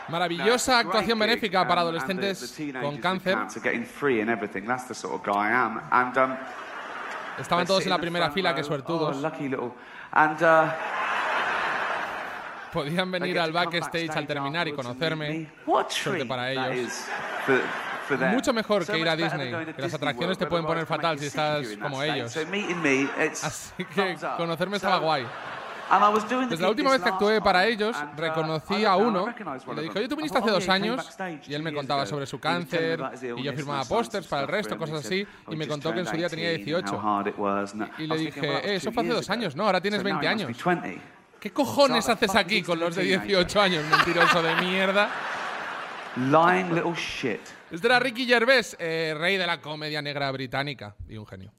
Maravillosa actuación benéfica para adolescentes con cáncer. Estaban todos en la primera fila, qué suertudos. Podían venir al backstage al terminar y conocerme. Suerte para ellos. Mucho mejor que ir a Disney, que las atracciones te pueden poner fatal si estás como ellos. Así que conocerme estaba guay. Desde la última vez que actué para ellos, reconocí a uno y le dije, oye, tú viniste hace 2 años, y él me contaba sobre su cáncer, y yo firmaba pósters para el resto, cosas así, y me contó que en su día tenía 18. Y le dije, eso fue hace 2 años, ¿no? Ahora tienes 20 años. ¿Qué cojones haces aquí con los de 18 años, mentiroso de mierda? Lying little shit. Este era Ricky Gervais, rey de la comedia negra británica y un genio.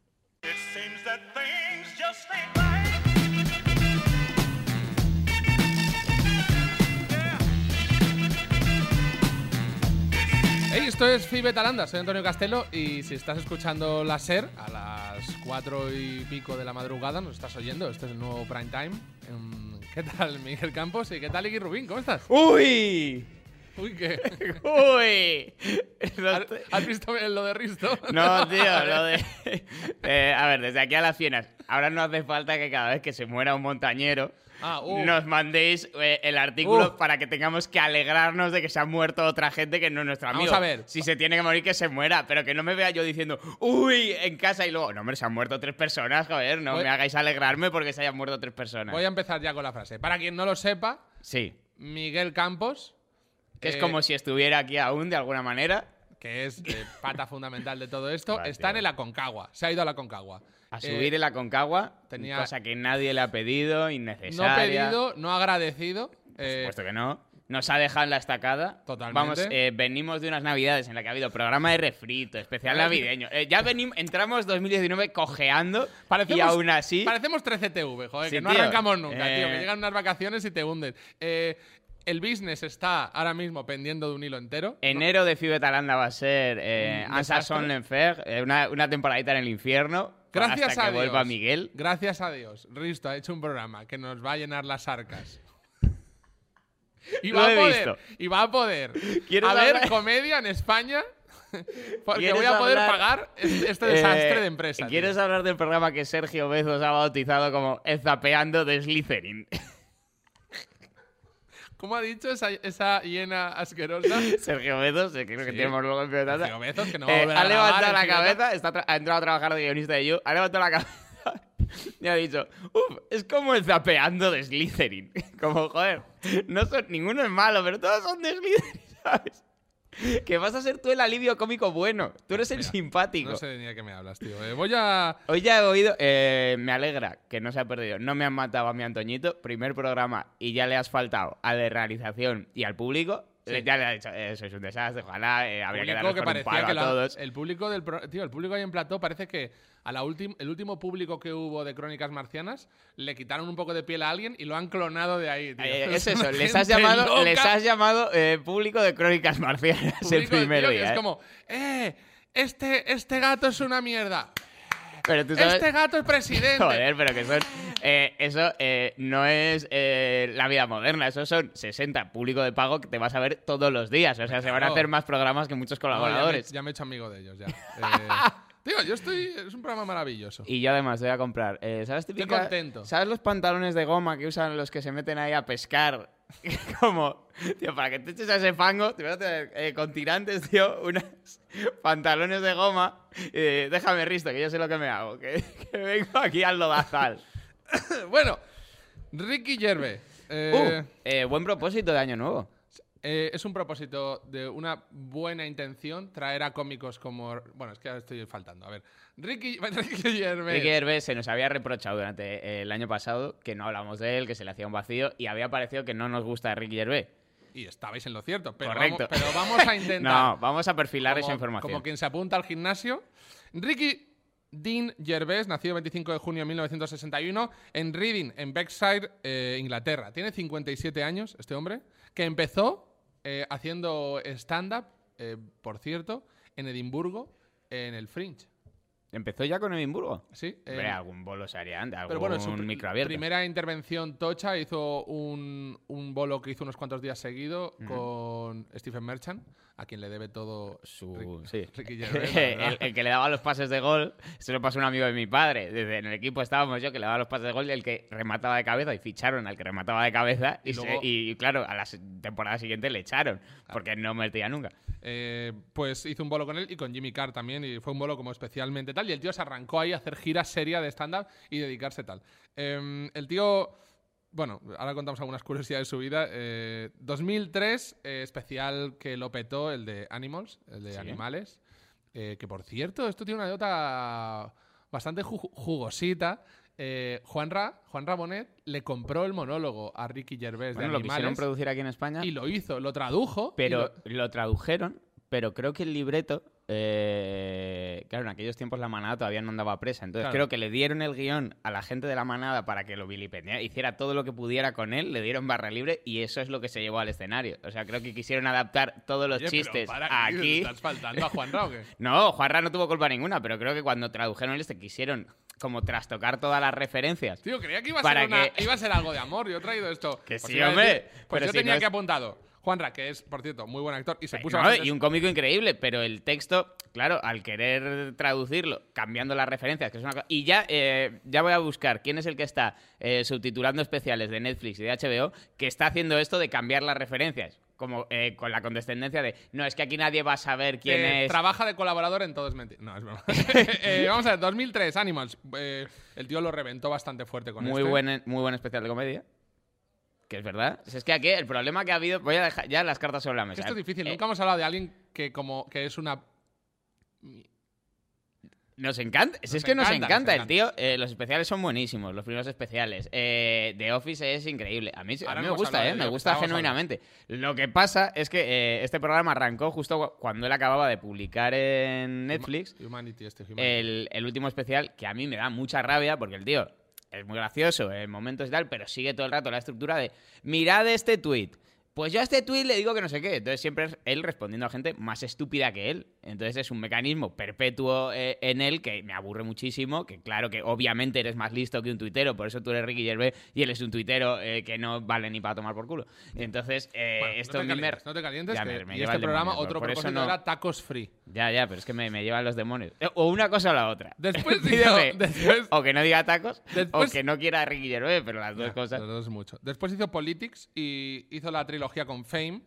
Hey, esto es Fibe Talanda, soy Antonio Castelo y si estás escuchando la SER a las 4 y pico de la madrugada, nos estás oyendo, este es el nuevo Prime Time. ¿Qué tal, Miguel Campos? ¿Y qué tal, Iggy Rubín? ¿Cómo estás? ¡Uy! Uy, ¿qué? ¡Uy! ¿Has visto lo de Risto? No, tío, lo de... a ver, desde aquí a las Fienas. Ahora no hace falta que cada vez que se muera un montañero nos mandéis el artículo para que tengamos que alegrarnos de que se ha muerto otra gente que no es nuestro amigo. Vamos a ver. Si se tiene que morir, que se muera. Pero que no me vea yo diciendo ¡uy! En casa y luego, no, hombre, se han muerto 3 personas, joder. No me hagáis alegrarme porque se hayan muerto 3 personas. Voy a empezar ya con la frase. Para quien no lo sepa, sí. Miguel Campos... Que es como si estuviera aquí aún, de alguna manera. Que es pata fundamental de todo esto. Está en el Aconcagua. Se ha ido a la Aconcagua. A subir el Aconcagua, cosa que nadie le ha pedido, innecesaria. No pedido, no agradecido. Por supuesto que no. Nos ha dejado en la estacada. Totalmente. Vamos, venimos de unas navidades en las que ha habido programa de refrito, especial navideño. Ya entramos 2019 cojeando y aún así... Parecemos 13TV, joder, sí, que no tío. arrancamos nunca, tío. Que llegan unas vacaciones y te hunden. El business está ahora mismo pendiendo de un hilo entero. Enero de Fibe Talanda va a ser Ansa Son l'Enfer, una temporadita en el infierno. Gracias hasta a que Dios. vuelva Miguel. Gracias a Dios. Risto ha hecho un programa que nos va a llenar las arcas. Y va a poder haber comedia en España porque voy a poder pagar este desastre de empresa. ¿Quieres hablar del programa que Sergio Bezos ha bautizado como El Zapeando de Slytherin? ¿Cómo ha dicho esa hiena asquerosa? Sergio Bezos, creo que tenemos luego en Fibe Sergio Bezos, que no ha levantado la cabeza, ha entrado a trabajar de guionista de You, ha levantado la cabeza y ha dicho, es como el Zapeando de Slytherin. Como, joder, ninguno es malo, pero todos son de Slytherin, ¿sabes? Que vas a ser tú el alivio cómico bueno. Tú eres el simpático. No sé ni de qué me hablas, tío. Hoy ya he oído... me alegra que no se ha perdido. No me han matado a mi Antoñito. Primer programa y ya le has faltado al de realización y al público. Sí. Ya le ha dicho, sois un desastre. Ojalá habría que darles con un palo a todos. El público el público ahí en plató parece que el último público que hubo de Crónicas Marcianas le quitaron un poco de piel a alguien y lo han clonado de ahí, tío. Es eso, les has llamado público de Crónicas Marcianas el primer día. Es como, este gato es una mierda. Pero tú sabes... Este gato es presidente. Joder, pero que son... eso no es la vida moderna. Eso son 60 público de pago que te vas a ver todos los días. O sea, se van a hacer más programas que muchos colaboradores. Ya me he hecho amigo de ellos, ya. Tío, es un programa maravilloso. Y yo además voy a comprar... ¿sabes Estoy contento. ¿Sabes los pantalones de goma que usan los que se meten ahí a pescar? Como... Tío, para que te eches a ese fango, te vas a tener con tirantes, tío, unos pantalones de goma. Déjame, Risto, que yo sé lo que me hago. Que vengo aquí al lodazal. Bueno, Ricky Gervais. Buen propósito de Año Nuevo. Es un propósito de una buena intención traer a cómicos como... Bueno, es que ahora estoy faltando. A ver, Ricky Gervais. Ricky Gervais se nos había reprochado durante el año pasado que no hablamos de él, que se le hacía un vacío y había parecido que no nos gusta Ricky Gervais. Y estabais en lo cierto, pero correcto. Vamos a intentar... No, vamos a perfilar esa información. Como quien se apunta al gimnasio. Ricky Dean Gervais, nacido el 25 de junio de 1961 en Reading, en Berkshire, Inglaterra. Tiene 57 años, este hombre, que empezó haciendo stand-up, por cierto, en Edimburgo, en el Fringe. ¿Empezó ya con Edimburgo? Sí. Hombre, algún bolo se haría antes, algún pero bueno, su microabierto. primera intervención tocha hizo un bolo que hizo unos cuantos días seguido con Stephen Merchant, a quien le debe todo Ricky Gervais. el que le daba los pases de gol, se lo pasó un amigo de mi padre. En el equipo estábamos yo, que le daba los pases de gol, y el que remataba de cabeza, y ficharon al que remataba de cabeza, y claro, a la temporada siguiente le echaron, porque no metía nunca. Pues hizo un bolo con él y con Jimmy Carr también, y fue un bolo como especialmente tal, y el tío se arrancó ahí a hacer giras serias de stand-up y dedicarse tal. El tío, bueno, ahora contamos algunas curiosidades de su vida. 2003, especial que lo petó, el de Animals, el de Animales, que por cierto, esto tiene una nota bastante jugosita. Juanra Bonet le compró el monólogo a Ricky Gervais de Animales. Lo quisieron producir aquí en España. Y lo hizo, lo tradujo. Pero lo tradujeron, pero creo que el libreto... claro, en aquellos tiempos la manada todavía no andaba presa. Entonces creo que le dieron el guión a la gente de la manada para que lo vilipendiara, hiciera todo lo que pudiera con él, le dieron barra libre y eso es lo que se llevó al escenario. O sea, creo que quisieron adaptar todos los chistes aquí. ¿Estás faltando a Juanra o qué? No, Juanra no tuvo culpa ninguna, pero creo que cuando tradujeron quisieron como trastocar todas las referencias. Tío, creía que iba a ser algo de amor. Yo he traído esto. Que sí, hombre. Pues yo tenía que apuntado. Juanra, que es, por cierto, muy buen actor y se puso y un cómico increíble, pero el texto, claro, al querer traducirlo, cambiando las referencias, que es una cosa... Y ya voy a buscar quién es el que está subtitulando especiales de Netflix y de HBO que está haciendo esto de cambiar las referencias. Como con la condescendencia de, no, es que aquí nadie va a saber quién es... Trabaja de colaborador en Todo es Mentira. No, es broma. Vamos a ver, 2003, Animals. El tío lo reventó bastante fuerte con muy buen especial de comedia. Que es verdad. Es que aquí el problema que ha habido... Voy a dejar ya las cartas sobre la mesa. Esto es difícil. Nunca hemos hablado de alguien que es una... Nos encanta. Es que nos encanta el tío. Los especiales son buenísimos, los primeros especiales. The Office es increíble. A mí me gusta, me gusta genuinamente. Lo que pasa es que este programa arrancó justo cuando él acababa de publicar en Netflix Humanity. El último especial, que a mí me da mucha rabia porque el tío es muy gracioso en momentos y tal, pero sigue todo el rato la estructura de mirad este tuit. Pues yo a este tuit le digo que no sé qué. Entonces siempre es él respondiendo a gente más estúpida que él. Entonces es un mecanismo perpetuo en él que me aburre muchísimo. Que claro que obviamente eres más listo que un tuitero, por eso tú eres Ricky Gervais y él es un tuitero que no vale ni para tomar por culo. Entonces esto no te calientes, y este programa otro propósito era tacos free. Ya, pero es que me llevan los demonios. O una cosa o la otra. Después o que no diga tacos o que no quiera Ricky Gervais, pero las dos cosas. Las dos mucho. Después hizo Politics y hizo la trilogía con Fame.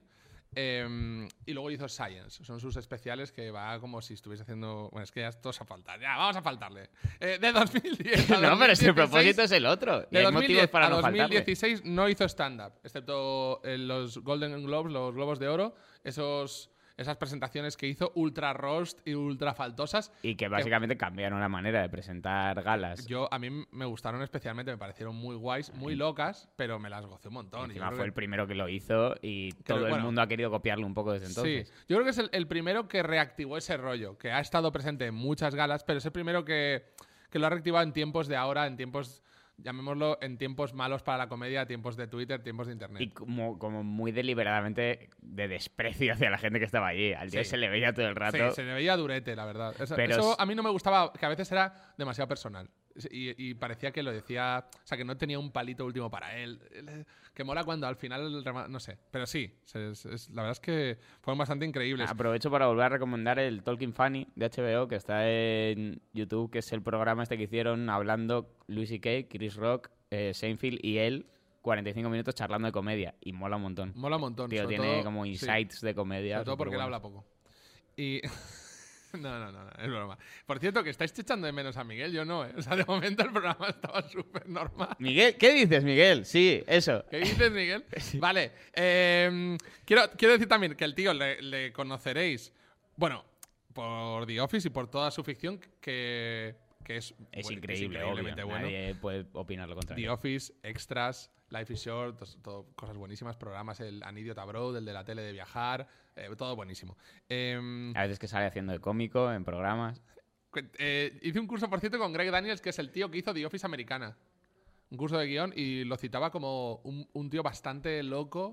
Y luego hizo Science. Son sus especiales que va como si estuviese haciendo... Bueno, es que ya todos a faltar. Ya, vamos a faltarle. De 2010 a 2016, no, pero si el propósito es el otro. De 2010 para 2016 no hizo stand-up, excepto los Golden Globes, los Globos de Oro. Esas presentaciones que hizo ultra roast y ultra faltosas. Y que básicamente cambiaron la manera de presentar galas. A mí me gustaron especialmente, me parecieron muy guays, muy locas, pero me las gocé un montón. Encima fue el primero que lo hizo y todo el mundo ha querido copiarlo un poco desde entonces. Sí, yo creo que es el primero que reactivó ese rollo, que ha estado presente en muchas galas, pero es el primero que lo ha reactivado en tiempos de ahora, en tiempos... Llamémoslo en tiempos malos para la comedia, tiempos de Twitter, tiempos de Internet. Y como muy deliberadamente de desprecio hacia la gente que estaba allí. Al tío se le veía todo el rato. Sí, se le veía durete, la verdad. Eso a mí no me gustaba, que a veces era demasiado personal. Y parecía que lo decía... O sea, que no tenía un palito último para él. Que mola cuando al final... No sé. Pero sí, la verdad es que fueron bastante increíbles. Aprovecho para volver a recomendar el Talking Funny de HBO, que está en YouTube, que es el programa este que hicieron hablando Louis C.K., Chris Rock, Seinfeld y él, 45 minutos charlando de comedia. Y mola un montón. Mola un montón. Tío, tiene como insights de comedia. Sobre todo porque él habla poco. Y... No, es broma. Por cierto, que estáis echando de menos a Miguel, yo no, ¿eh? O sea, de momento el programa estaba súper normal. Miguel, ¿qué dices, Miguel? Sí, eso. ¿Qué dices, Miguel? Sí. Vale. Quiero decir también que el tío le conoceréis, bueno, por The Office y por toda su ficción, que es increíble, increíblemente bueno. Nadie puede opinar lo contrario. The Office, Extras, Life is Short, todo cosas buenísimas, programas, el An Idiot Abroad, el de la tele de viajar, todo buenísimo. A veces que sale haciendo de cómico en programas. Hice un curso, por cierto, con Greg Daniels, que es el tío que hizo The Office americana. Un curso de guión y lo citaba como un tío bastante loco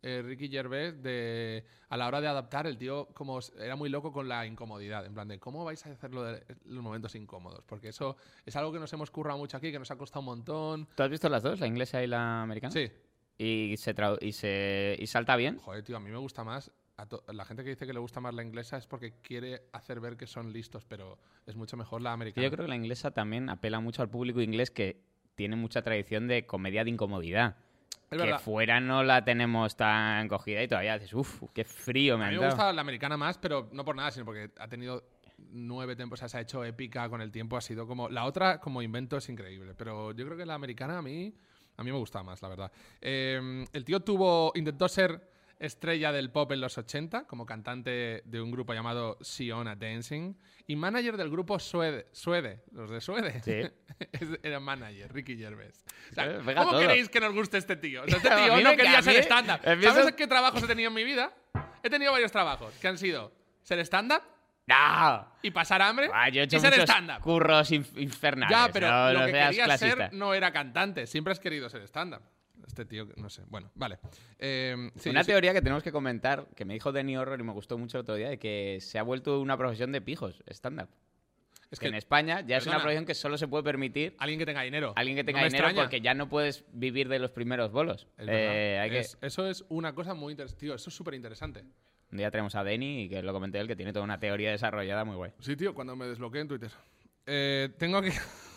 Ricky Gervais, a la hora de adaptar, el tío como era muy loco con la incomodidad, en plan de cómo vais a hacerlo de los momentos incómodos, porque eso es algo que nos hemos currado mucho aquí, que nos ha costado un montón. ¿Tú has visto las dos, la inglesa y la americana? Sí. ¿Y salta bien? Joder, tío, a mí me gusta más. La gente que dice que le gusta más la inglesa es porque quiere hacer ver que son listos, pero es mucho mejor la americana. Yo creo que la inglesa también apela mucho al público inglés, que tiene mucha tradición de comedia de incomodidad. Es que verdad. Fuera no la tenemos tan cogida y todavía dices, uff, qué frío me A ha mí me entrado. gusta la americana más, pero no por nada, sino porque ha tenido 9 temporadas, o sea, se ha hecho épica con el tiempo, ha sido como... La otra, como invento, es increíble, pero yo creo que la americana a mí me gusta más, la verdad. El tío intentó ser estrella del pop en los 80, como cantante de un grupo llamado Siona Dancing, y manager del grupo Suede, los de Suede. Sí. Era manager, Ricky Gervais. O sea, Pega ¿cómo todo. queréis que nos guste este tío? O sea, este A tío mí no me quería ser encanta, stand-up. empiezo- ¿Sabes qué trabajos he tenido en mi vida? He tenido varios trabajos, que han sido ser stand-up ¡No! y pasar hambre Yo he hecho y ser muchos stand-up. curros infernales. Ya, pero no, lo no que seas quería clasista. ser no era cantante. Siempre has querido ser stand-up. Este tío, no sé. Bueno, vale. Sí, Una teoría que tenemos que comentar, que me dijo Denny Horror y me gustó mucho el otro día, de que se ha vuelto una profesión de pijos, stand-up. Es Que que en España ya es perdona. una profesión que solo se puede permitir alguien que tenga dinero. alguien que No tenga me dinero, extraña. porque ya no puedes vivir de los primeros bolos. Es verdad. Hay que... Eso es una cosa muy interesante. Tío, eso es súper interesante. Un día tenemos a Denny, y que lo comenté él, que tiene toda una teoría desarrollada muy guay. Sí, tío, cuando me desbloqueé en Twitter. Tengo aquí...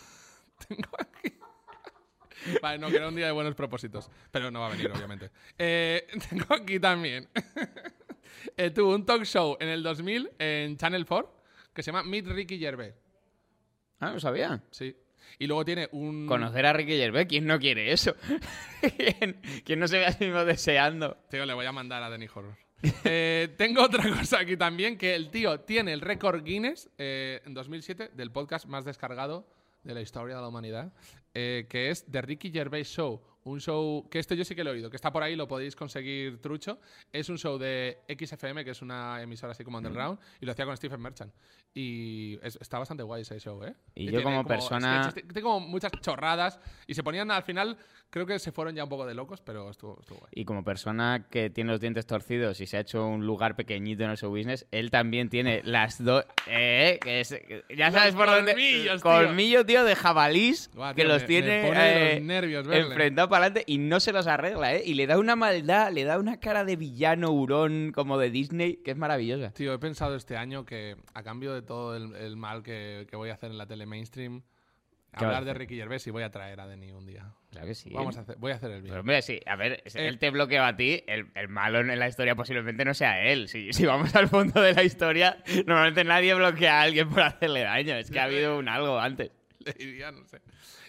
Vale, no, que era un día de buenos propósitos. Pero no va a venir, obviamente. Tengo aquí también. Tuvo un talk show en el 2000 en Channel 4 que se llama Meet Ricky Gervais. Ah, no sabía. Sí. Y luego tiene un... Conocer a Ricky Gervais, ¿quién no quiere eso? ¿Quién no se ve a sí mismo deseando? Tío, le voy a mandar a Denny Horror. Tengo otra cosa aquí también, que el tío tiene el récord Guinness en 2007 del podcast más descargado de la historia de la humanidad, que es The Ricky Gervais Show. Un show que yo sí que lo he oído, que está por ahí, lo podéis conseguir trucho. Es un show de XFM, que es una emisora así como underground, y lo hacía con Stephen Merchant. Y está bastante guay ese show, ¿eh? Y yo tiene como persona... tiene como muchas chorradas, y se ponían al final, creo que se fueron ya un poco de locos, pero estuvo guay. Y como persona que tiene los dientes torcidos y se ha hecho un lugar pequeñito en el show business, él también tiene las dos... ya sabes por dónde... colmillos, tío. Colmillo, tío, de jabalís, Buah, que tío, los me tiene pone de los nervios verle. enfrentado para adelante y no se los arregla, ¿eh? Y le da una maldad, le da una cara de villano hurón como de Disney, que es maravillosa. Tío, he pensado este año que a cambio de todo el mal que voy a hacer en la tele mainstream, ¿Qué vas a hablar de hacer? Ricky Gervais y voy a traer a Denny un día. Claro que sí. Voy a hacer el bien. Pero hombre, sí, a ver, él te bloqueó a ti, el malo en la historia posiblemente no sea él. Si vamos al fondo de la historia, normalmente nadie bloquea a alguien por hacerle daño. Es que ha habido un algo antes. Le diría, no sé.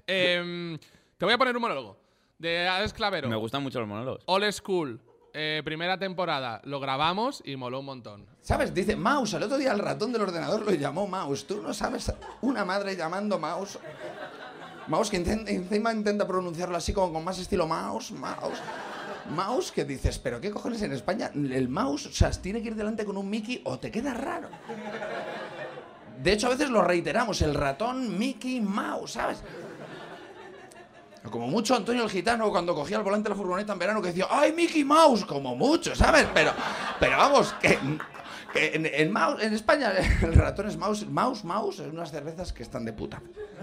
Te voy a poner un monólogo de Alex Clavero. Me gustan mucho los monólogos. All School. Primera temporada. Lo grabamos y moló un montón. ¿Sabes? Dice Mouse. El otro día el ratón del ordenador lo llamó Mouse. ¿Tú no sabes una madre llamando Mouse? Mouse que encima intenta pronunciarlo así como con más estilo Mouse. Mouse que dices, pero ¿qué cojones en España? El mouse, o sea, tiene que ir delante con un Mickey o te queda raro. De hecho, a veces lo reiteramos. El ratón, Mickey, Mouse, ¿sabes? Como mucho Antonio el Gitano cuando cogía el volante de la furgoneta en verano que decía ¡ay, Mickey Mouse! Como mucho, ¿sabes? Pero vamos, que en España el ratón es Mouse. Mouse es unas cervezas que están de puta.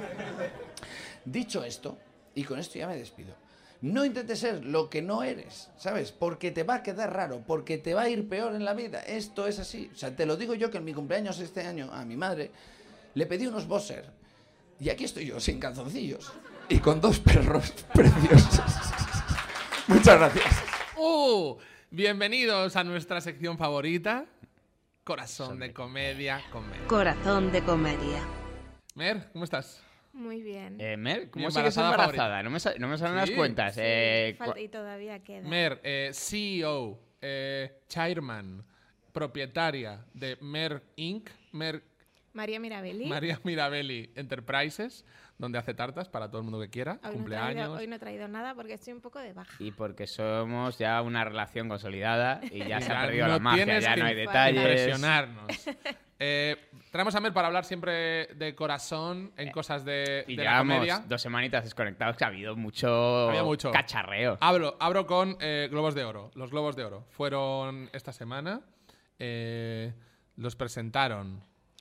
Dicho esto, y con esto ya me despido, no intentes ser lo que no eres, ¿sabes? Porque te va a quedar raro, porque te va a ir peor en la vida. Esto es así. O sea, te lo digo yo que en mi cumpleaños este año a mi madre le pedí unos Boxer y aquí estoy yo, sin calzoncillos. Y con 2 perros preciosos. Muchas gracias. Bienvenidos a nuestra sección favorita. Corazón de comedia. Corazón de comedia. Mer, ¿cómo estás? Muy bien. Mer, ¿cómo Mi sigues embarazada embarazada? No me salen las Sí, cuentas. Y todavía queda. Mer, CEO, chairman, propietaria de Mer Inc., María Mirabelli. María Mirabelli Enterprises, donde hace tartas para todo el mundo que quiera, cumpleaños. Hoy no he traído nada porque estoy un poco de baja. Y porque somos ya una relación consolidada y ya se ha Ya perdido no la magia, tienes ya que no hay detalles. impresionarnos. Traemos a Mer para hablar siempre de corazón en cosas de la comedia. 2 semanitas desconectados que ha habido mucho cacharreo. Abro con Globos de Oro. Los Globos de Oro fueron esta semana. Los presentaron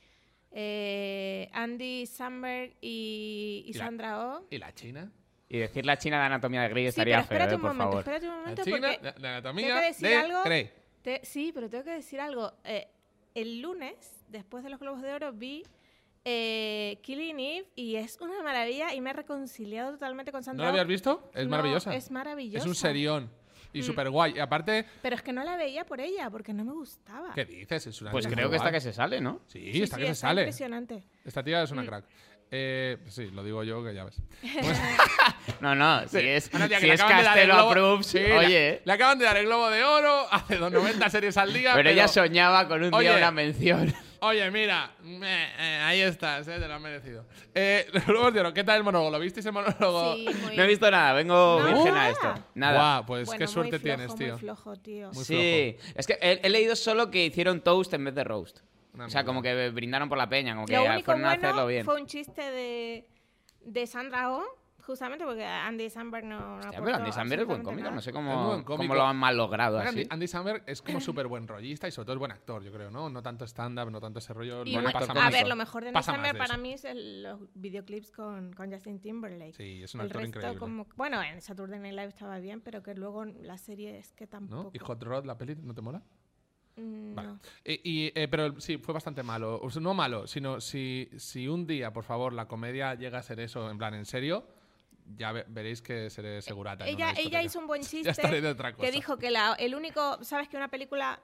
Andy Samberg y Sandra Oh. ¿Y la China? Y decir la China de Anatomía de Grey estaría feo, por favor. Espérate un momento, La China porque de Anatomía tengo que decir de algo. Grey. Sí, pero tengo que decir algo. El lunes, después de los Globos de Oro, vi Killing Eve y es una maravilla y me he reconciliado totalmente con Sandra. ¿No la habías visto? Es maravillosa. Es maravillosa. Es un serión. Y súper guay. Y aparte... Pero es que no la veía por ella, porque no me gustaba. ¿Qué dices? Es una Pues tía creo que guay. esta que se sale, ¿no? Sí, esta que se sale. Impresionante. Esta tía es una crack. Sí, lo digo yo, que ya ves. No, si es Una tía que le acaban de dar el Castelo globo- approves, Sí, oye. le acaban de dar el Globo de Oro, hace 90 series al día. Pero ella soñaba con un Oye. día una mención. Oye, mira, ahí estás, te lo has merecido. Los Globos de Oro, ¿qué tal el monólogo? ¿Lo visteis el monólogo? Sí, muy No he visto nada, vengo No, virgen a nada. esto. Nada. Guau, pues Bueno, qué suerte muy flojo, tienes, tío. Muy flojo, tío. Muy Sí, es que he leído solo que hicieron toast en vez de roast. Una O sea, mierda. como que brindaron por la peña, como que Lo único fueron a hacerlo bueno bien. fue un chiste de Sandra Oh, justamente porque Andy Samberg no Hostia, aportó pero Andy Samberg es buen absolutamente cómico, nada. no sé Es buen cómo cómico. lo han mal logrado Andy, así. Andy Samberg es como súper buen rollista y sobre todo es buen actor, yo creo, ¿no? No tanto stand-up, no tanto ese rollo. Y no Buen pasa actor más. a ver, cómico. lo mejor de Andy Pasa más Samberg de para eso. mí es los videoclips con Justin Timberlake. Sí, es un El actor resto increíble. como... Bueno, en Saturday Night Live estaba bien, pero que luego la serie es que tampoco... ¿No? ¿Y Hot Rod, la peli, no te mola? Vale. No. Pero sí, fue bastante malo. O sea, no malo, sino si un día, por favor, la comedia llega a ser eso, en plan, en serio, ya veréis que seré segurata. en una Ella discoteca. hizo un buen Ya chiste estaré de otra cosa. que dijo que el único... ¿Sabes que una película...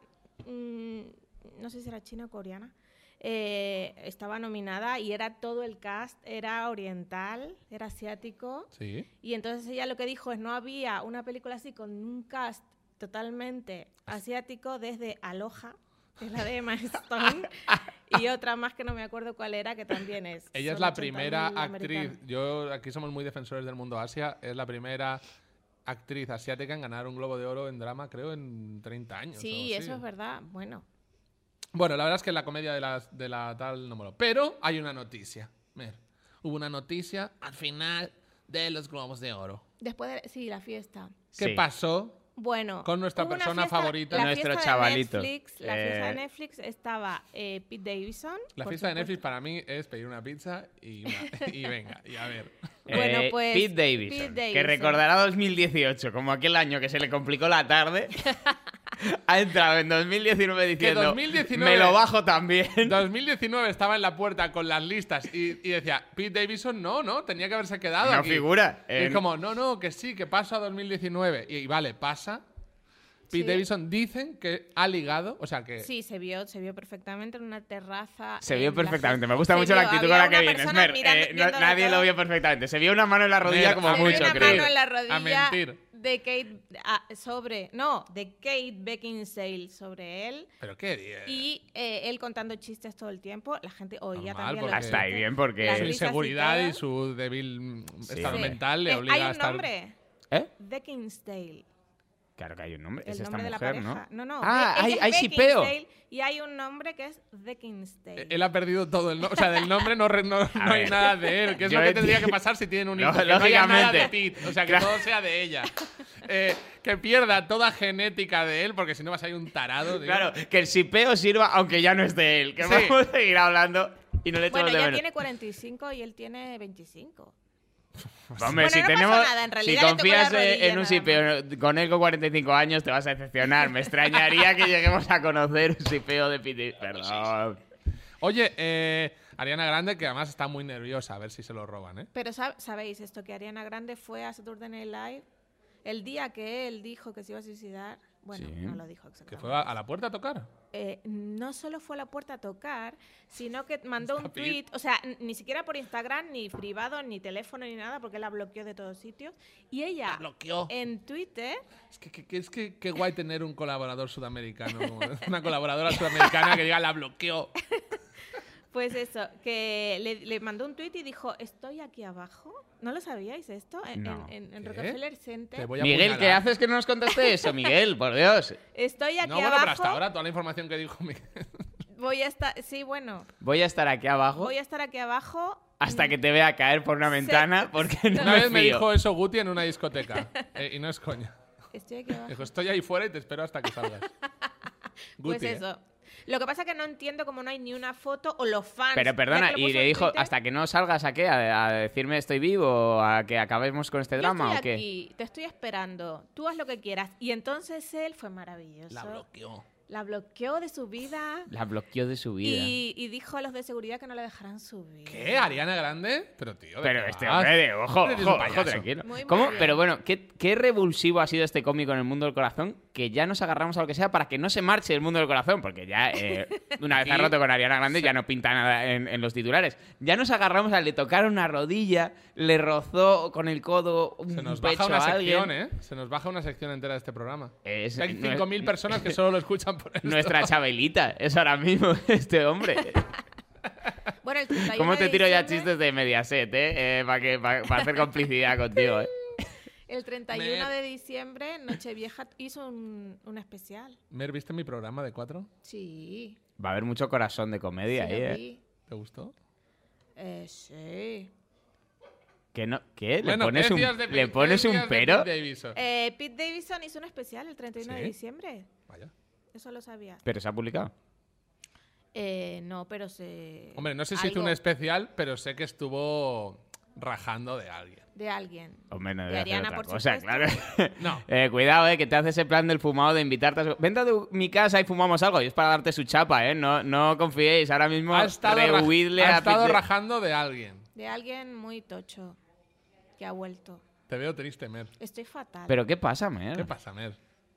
no sé si era china o coreana? Estaba nominada y era todo el cast, era oriental, era asiático. Sí. Y entonces ella lo que dijo es no había una película así con un cast totalmente asiático desde Aloha, que es la de Emma Stone, y otra más que no me acuerdo cuál era, que también es. Ella es son la 80.000 primera actriz. americanos. Aquí somos muy defensores del mundo Asia. Es la primera actriz asiática en ganar un Globo de Oro en drama, creo, en 30 años. o Sí, algo así. eso es verdad. Bueno, Bueno, la verdad es que la comedia de la tal no moló. Pero hay una noticia. Mer, hubo una noticia al final de los Globos de Oro. después de... Sí, la fiesta. ¿Qué Sí. pasó? Bueno, Con nuestra hubo una persona fiesta- favorita. la Nuestro fiesta de chavalito. Netflix, la fiesta de Netflix estaba Pete Davidson. La por fiesta de supuesto. Netflix para mí es pedir una pizza y venga, y a ver. Bueno, pues, Pete Davidson, Pete Davidson. que recordará 2018 como aquel año que se le complicó la tarde. Ha entrado en 2019 diciendo, 2019 me lo bajo también. 2019 estaba en la puerta con las listas y decía, Pete Davidson no, tenía que haberse quedado No aquí. figura. Y es como, no, que sí, que pasa a 2019. Y vale, pasa. Pete Sí. Davidson dicen que ha ligado, o sea que... Sí, se vio perfectamente en una terraza. Se vio en la perfectamente. fiesta. Me gusta Se mucho la vio, actitud con había la que una vienes, persona Mer. viéndolo Nadie todo. lo vio perfectamente. Se vio una mano en la rodilla Mer, como a Se vio mucho, una creo. mano en la A rodilla mentir. de Kate de Kate Beckinsale sobre él. ¿Pero qué día? Y él contando chistes todo el tiempo. La gente oía Normal, también porque- los Está ahí chistes. bien porque... Las Su risas y inseguridad y todo. su débil estado Sí. mental le obliga Hay a un estar... nombre. ¿Eh? Beckinsale. Claro que hay un nombre. El Es esta nombre de la mujer, pareja. ¿no? No. Ah, ella hay es shipeo. Beckinsale Y hay un nombre que es Beckinsale. Él ha perdido todo el nombre. O sea, del nombre no hay ver. nada de él. Que es Yo lo que entiendo. tendría que pasar si tienen un hijo. No, que no haya nada de lógicamente. Pete. O sea, que Claro. todo sea de ella. Que pierda toda genética de él, porque si no vas a ir un tarado. Tío. Claro, que el sipeo sirva aunque ya no esté él. Que Sí. vamos a seguir hablando y no le echamos Bueno, de ella menos. tiene 45 y él tiene 25. Hombre, Bueno, si no pasa tenemos, nada, en si realidad le tocó confías la rodilla en un nada sipeo con él con 45 años te vas a decepcionar. Me extrañaría que lleguemos a conocer un sipeo de Pete. Perdón. Oye, Ariana Grande, que además está muy nerviosa, a ver si se lo roban, ¿eh? Pero ¿sabéis esto? Que Ariana Grande fue a Saturday Night Live el día que él dijo que se iba a suicidar. Bueno, Sí. no lo dijo Que exactamente. fue a la puerta a tocar. No solo fue a la puerta a tocar, sino que mandó un Está tweet, o sea, ni siquiera por Instagram, ni privado, ni teléfono, ni nada, porque la bloqueó de todos sitios. Y ella, bloqueó. en Twitter, Es que qué guay tener un colaborador sudamericano. Como una colaboradora sudamericana que diga la bloqueó. pues eso, que le mandó un tweet y dijo, estoy aquí abajo. ¿No lo sabíais esto? No. En ¿Qué? Rockefeller Center. Te voy a Miguel, ¿qué apuñalar. haces que no nos contaste eso, Miguel? Por Dios. Estoy aquí No, bueno, abajo. pero hasta ahora toda la información que dijo Miguel. Voy a estar... Sí, bueno. Voy a estar aquí abajo. Voy a estar aquí abajo. Hasta que te vea caer por una ventana, porque no Una me vez me fío. dijo eso Guti en una discoteca. Y no es coña. Estoy aquí abajo. Dijo, estoy ahí fuera y te espero hasta que salgas. Pues Guti, eso. Lo que pasa es que no entiendo cómo no hay ni una foto o los fans. Pero perdona, ya que lo y puso le en dijo, Twitter, ¿hasta que no salgas a qué? ¿A decirme estoy vivo o a que acabemos con este yo drama estoy o qué? aquí, te estoy esperando. Tú haz lo que quieras. Y entonces él fue maravilloso. La bloqueó. La bloqueó de su vida. La bloqueó de su vida. Y dijo a los de seguridad que no le dejaran subir. ¿Qué? ¿Ariana Grande? Pero tío, ¿de Pero qué este vas? hombre, ojo, Eres un ojo, payaso. tranquilo. Muy ¿Cómo? bien. Pero bueno, ¿qué revulsivo ha sido este cómico en el mundo del corazón? Que ya nos agarramos a lo que sea para que no se marche el mundo del corazón. Porque ya, una vez Aquí ha roto con Ariana Grande, ya no pinta nada en los titulares. Ya nos agarramos a le tocaron una rodilla, le rozó con el codo un Se nos pecho baja una a alguien. sección, ¿eh? Se nos baja una sección entera de este programa. Es- Hay no es- 5.000 personas que solo lo escuchan por esto. Nuestra Chabelita es ahora mismo este hombre. Bueno, el 31 ¿Cómo te de tiro ya diciembre- chistes de Mediaset, para hacer complicidad contigo, El 31 de diciembre, Nochevieja hizo un especial. Mer, ¿viste mi programa de 4? Sí. Va a haber mucho corazón de comedia sí ahí, lo vi. ¿Te gustó? Sí. ¿Qué no? ¿Qué? Bueno, ¿qué decías de ¿Le Pete- pones qué un decías de pero? Pete Davidson? Pete Davidson hizo un especial el 31 de ¿Sí? diciembre. Vaya. Eso lo sabía. Pero se ha publicado. No, pero se... Hombre, no sé si hizo algo un especial, pero sé que estuvo rajando de alguien. de alguien. Hombre, no De debe hacer Ariana, otra por cosa, supuesto. claro. No. Cuidado, que te hace ese plan del fumado de invitarte a vente a mi casa y fumamos algo. Y es para darte su chapa, no confiéis. Ahora mismo Ha estado, rehuidle ha a estado Pete- rajando de alguien. De alguien muy tocho que ha vuelto. Te veo triste, Mer. Estoy fatal. ¿Pero qué pasa, man? ¿Qué pasa, Mer?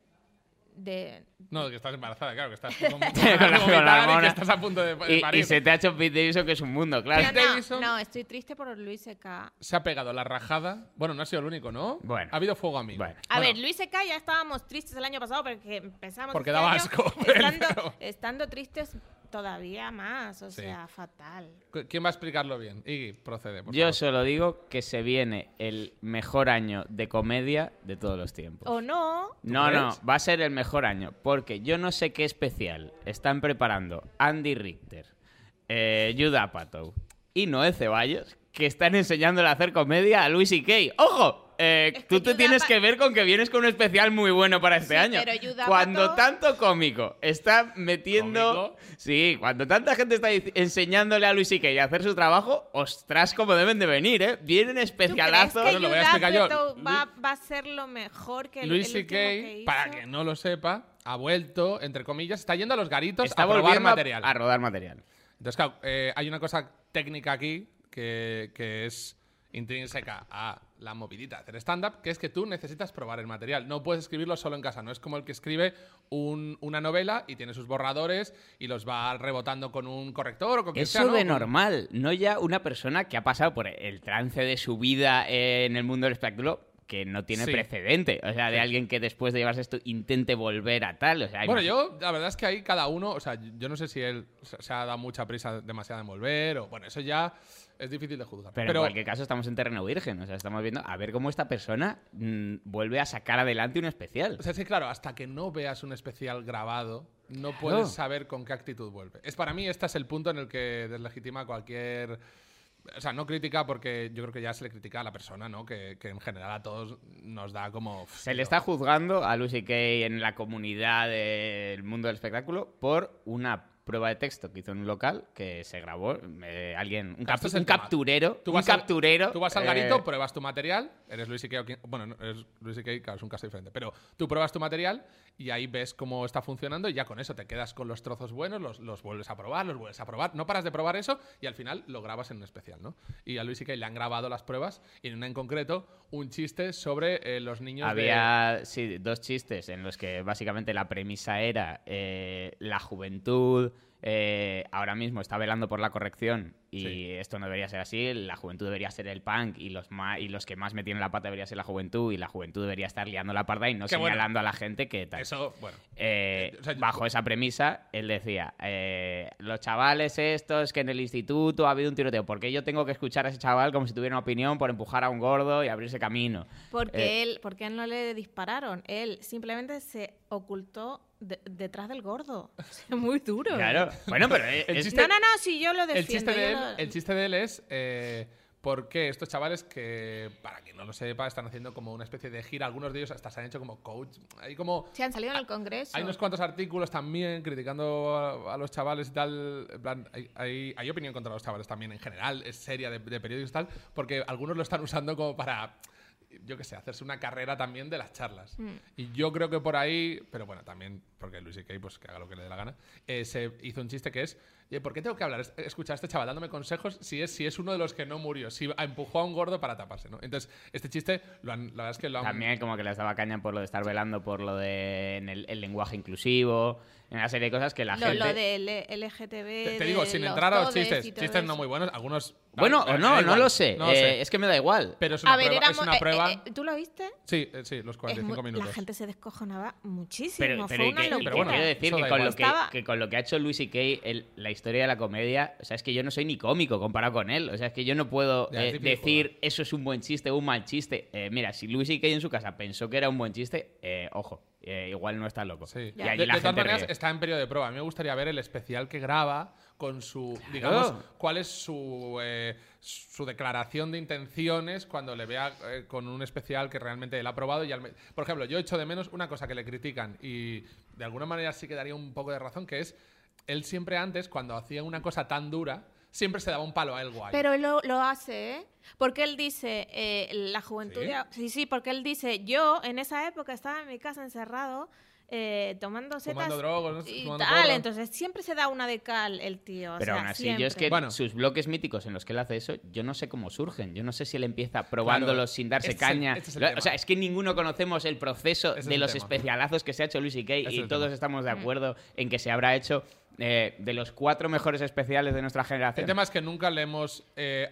De... No, que estás embarazada, claro, que estás con la y que hormona. estás a punto de parir. Y se te ha hecho Pete Davidson, que es un mundo, claro. Pero Davidson- no, estoy triste por Luis C.K. Se ha pegado la rajada. Bueno, no ha sido el único, ¿no? Bueno. Ha habido fuego amigo. Bueno. A Bueno, ver, Luis C.K. ya estábamos tristes el año pasado porque empezamos Porque este daba año asco, estando, pero- estando tristes todavía más, o Sí. sea, fatal. ¿Quién va a explicarlo bien? Iggy, procede, por Yo favor. solo digo que se viene el mejor año de comedia de todos los tiempos. O no, No, crees? no, va a ser el mejor año. Porque yo no sé qué especial están preparando Andy Richter, Judd Apatow y Noé Ceballos, que están enseñándole a hacer comedia a Louis C.K. ¡Ojo! Tú te Judd tienes Apatow- que ver con que vienes con un especial muy bueno para este Sí, año. pero Judd Cuando Apatow- tanto cómico está metiendo... ¿Cómico? Sí, cuando tanta gente está enseñándole a Louis C.K. a hacer su trabajo, ostras, como deben de venir, ¿eh? Vienen ¿tú crees especialazos. que Bueno, lo voy a Judd explicar yo. Apatow va a ser lo mejor que Luis el último C.K., que hizo? para que no lo sepa, ha vuelto, entre comillas, está yendo a los garitos Está a probar volviendo material. a rodar material. Entonces, claro, hay una cosa técnica aquí que es intrínseca a la movidita de hacer stand-up, que es que tú necesitas probar el material. No puedes escribirlo solo en casa. No es como el que escribe una novela y tiene sus borradores y los va rebotando con un corrector o con quien sea, Eso ¿no? de Con- normal, no ya una persona que ha pasado por el trance de su vida en el mundo del espectáculo que no tiene Sí. precedente. O sea, de Sí. alguien que después de llevarse esto intente volver a tal. O sea, Bueno, yo, la verdad es que ahí cada uno, o sea, yo no sé si él se ha dado mucha prisa demasiada en volver o, bueno, eso ya es difícil de juzgar. Pero en cualquier caso estamos en terreno virgen. O sea, estamos viendo a ver cómo esta persona vuelve a sacar adelante un especial. O sea, sí, claro, hasta que no veas un especial grabado, no puedes saber con qué actitud vuelve. Para mí, este es el punto en el que deslegitima cualquier... O sea, no crítica porque yo creo que ya se le critica a la persona, ¿no? Que en general a todos nos da como... Se le está juzgando a Lucy Kay en la comunidad del mundo del espectáculo por una prueba de texto que hizo en un local que se grabó alguien, un, Claro, esto es el tema. capturero. Tú Un vas al- capturero. Tú vas al garito, pruebas tu material, eres Luis C.K. Bueno, no, eres Luis C.K., claro, es un caso diferente, pero tú pruebas tu material y ahí ves cómo está funcionando y ya con eso te quedas con los trozos buenos, los vuelves a probar, no paras de probar eso y al final lo grabas en un especial, ¿no? Y a Luis C.K. le han grabado las pruebas y en una en concreto un chiste sobre los niños Había sí, dos chistes en los que básicamente la premisa era la juventud ahora mismo está velando por la corrección y Sí. esto no debería ser así, la juventud debería ser el punk y los que más metienen la pata debería ser la juventud y la juventud debería estar liando la parda y no Que bueno, señalando a la gente que tal. Eso, bueno. O sea, Bajo esa premisa, él decía, los chavales estos que en el instituto ha habido un tiroteo, ¿por qué yo tengo que escuchar a ese chaval como si tuviera una opinión por empujar a un gordo y abrirse camino? Porque él no le dispararon. Él simplemente se ocultó detrás del gordo. O sea, muy duro. Claro, Bueno, pero El chiste- No, sí, yo lo defiendo. el chiste de él es por qué estos chavales que, para quien no lo sepa, están haciendo como una especie de gira. Algunos de ellos hasta se han hecho como coach. Hay como... Se han salido en el Congreso. Hay unos cuantos artículos también criticando a los chavales y tal. En plan, hay opinión contra los chavales también en general. Es seria de periódicos y tal. Porque algunos lo están usando como para... yo qué sé, hacerse una carrera también de las charlas. Y yo creo que por ahí, pero bueno, también porque Louis C.K. pues que haga lo que le dé la gana, se hizo un chiste que es, ¿por qué tengo que hablar? Escuchar a este chaval dándome consejos si es uno de los que no murió, si empujó a un gordo para taparse, ¿no? Entonces, este chiste, la verdad es que lo han... También como que les daba caña por lo de estar velando por lo de el lenguaje inclusivo, en una serie de cosas que la gente... Lo de LGTB... Te digo, sin entrar a los chistes no muy buenos, algunos... Bueno, o no lo sé. No lo sé. Es que me da igual. Pero es una prueba... ¿Tú lo viste? Sí, los 45 minutos. La gente se descojonaba muchísimo. Pero Fue una locura. pero bueno, quiero decir eso que da con, igual. que con lo que ha hecho Louis C.K., la historia de la comedia, o sea, es que yo no soy ni cómico comparado con él. O sea, es que yo no puedo decir eso es un buen chiste o un mal chiste. Mira, si Louis C.K. en su casa pensó que era un buen chiste, ojo, igual no está loco. Sí. Y allí de la todas gente maneras, ríe. está en periodo de prueba. A mí me gustaría ver el especial que graba con su, digamos, cuál es su declaración de intenciones cuando le vea con un especial que realmente él ha probado. Por ejemplo, yo echo de menos una cosa que le critican y de alguna manera sí que daría un poco de razón, que es él siempre antes, cuando hacía una cosa tan dura, siempre se daba un palo a él guay. Pero él lo hace, ¿eh? Porque él dice, la juventud... Sí, porque él dice, yo en esa época estaba en mi casa encerrado, tomando setas Fumando drogos, y fumando tal, porro. entonces siempre se da una de cal el tío. Pero o sea, aún así, siempre. yo es que Bueno. sus bloques míticos en los que él hace eso, yo no sé cómo surgen. Yo no sé si él empieza probándolos sin darse caña. Este es el tema. O sea, es que ninguno conocemos el proceso es de el los tema. especialazos que se ha hecho Louis C.K. y el todos tema. estamos de acuerdo en que se habrá hecho de los 4 mejores especiales de nuestra generación. El tema es que nunca le hemos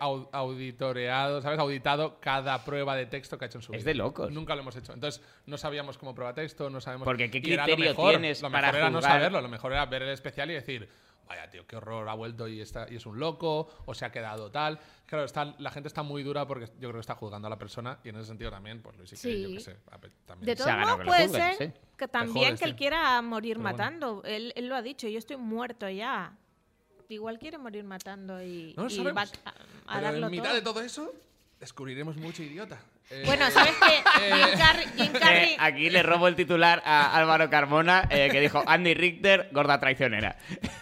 auditado cada prueba de texto que ha hecho en su vida. Es de locos. Nunca lo hemos hecho. Entonces, no sabíamos cómo prueba texto, no sabemos... Porque ¿qué y era lo criterio mejor. tienes Lo para mejor era no juzgar? saberlo, lo mejor era ver el especial y decir, vaya tío, qué horror, ha vuelto y es un loco, o se ha quedado tal. Claro, la gente está muy dura porque yo creo que está juzgando a la persona y en ese sentido también, pues Luis Sí. yo qué sé, también. De Se todos ha ganado modos, que lo puede juzguen, ser sí. que también jodes, que él tío. quiera morir Pero bueno. matando. Él lo ha dicho, yo estoy muerto ya. Igual quiere morir matando y No lo va sabemos. a Pero darlo en mitad todo. de todo eso, descubriremos mucho idiota. Bueno, ¿sabes qué? Jim Carrey... Aquí le robo el titular a Álvaro Carmona, que dijo Andy Richter, gorda traicionera.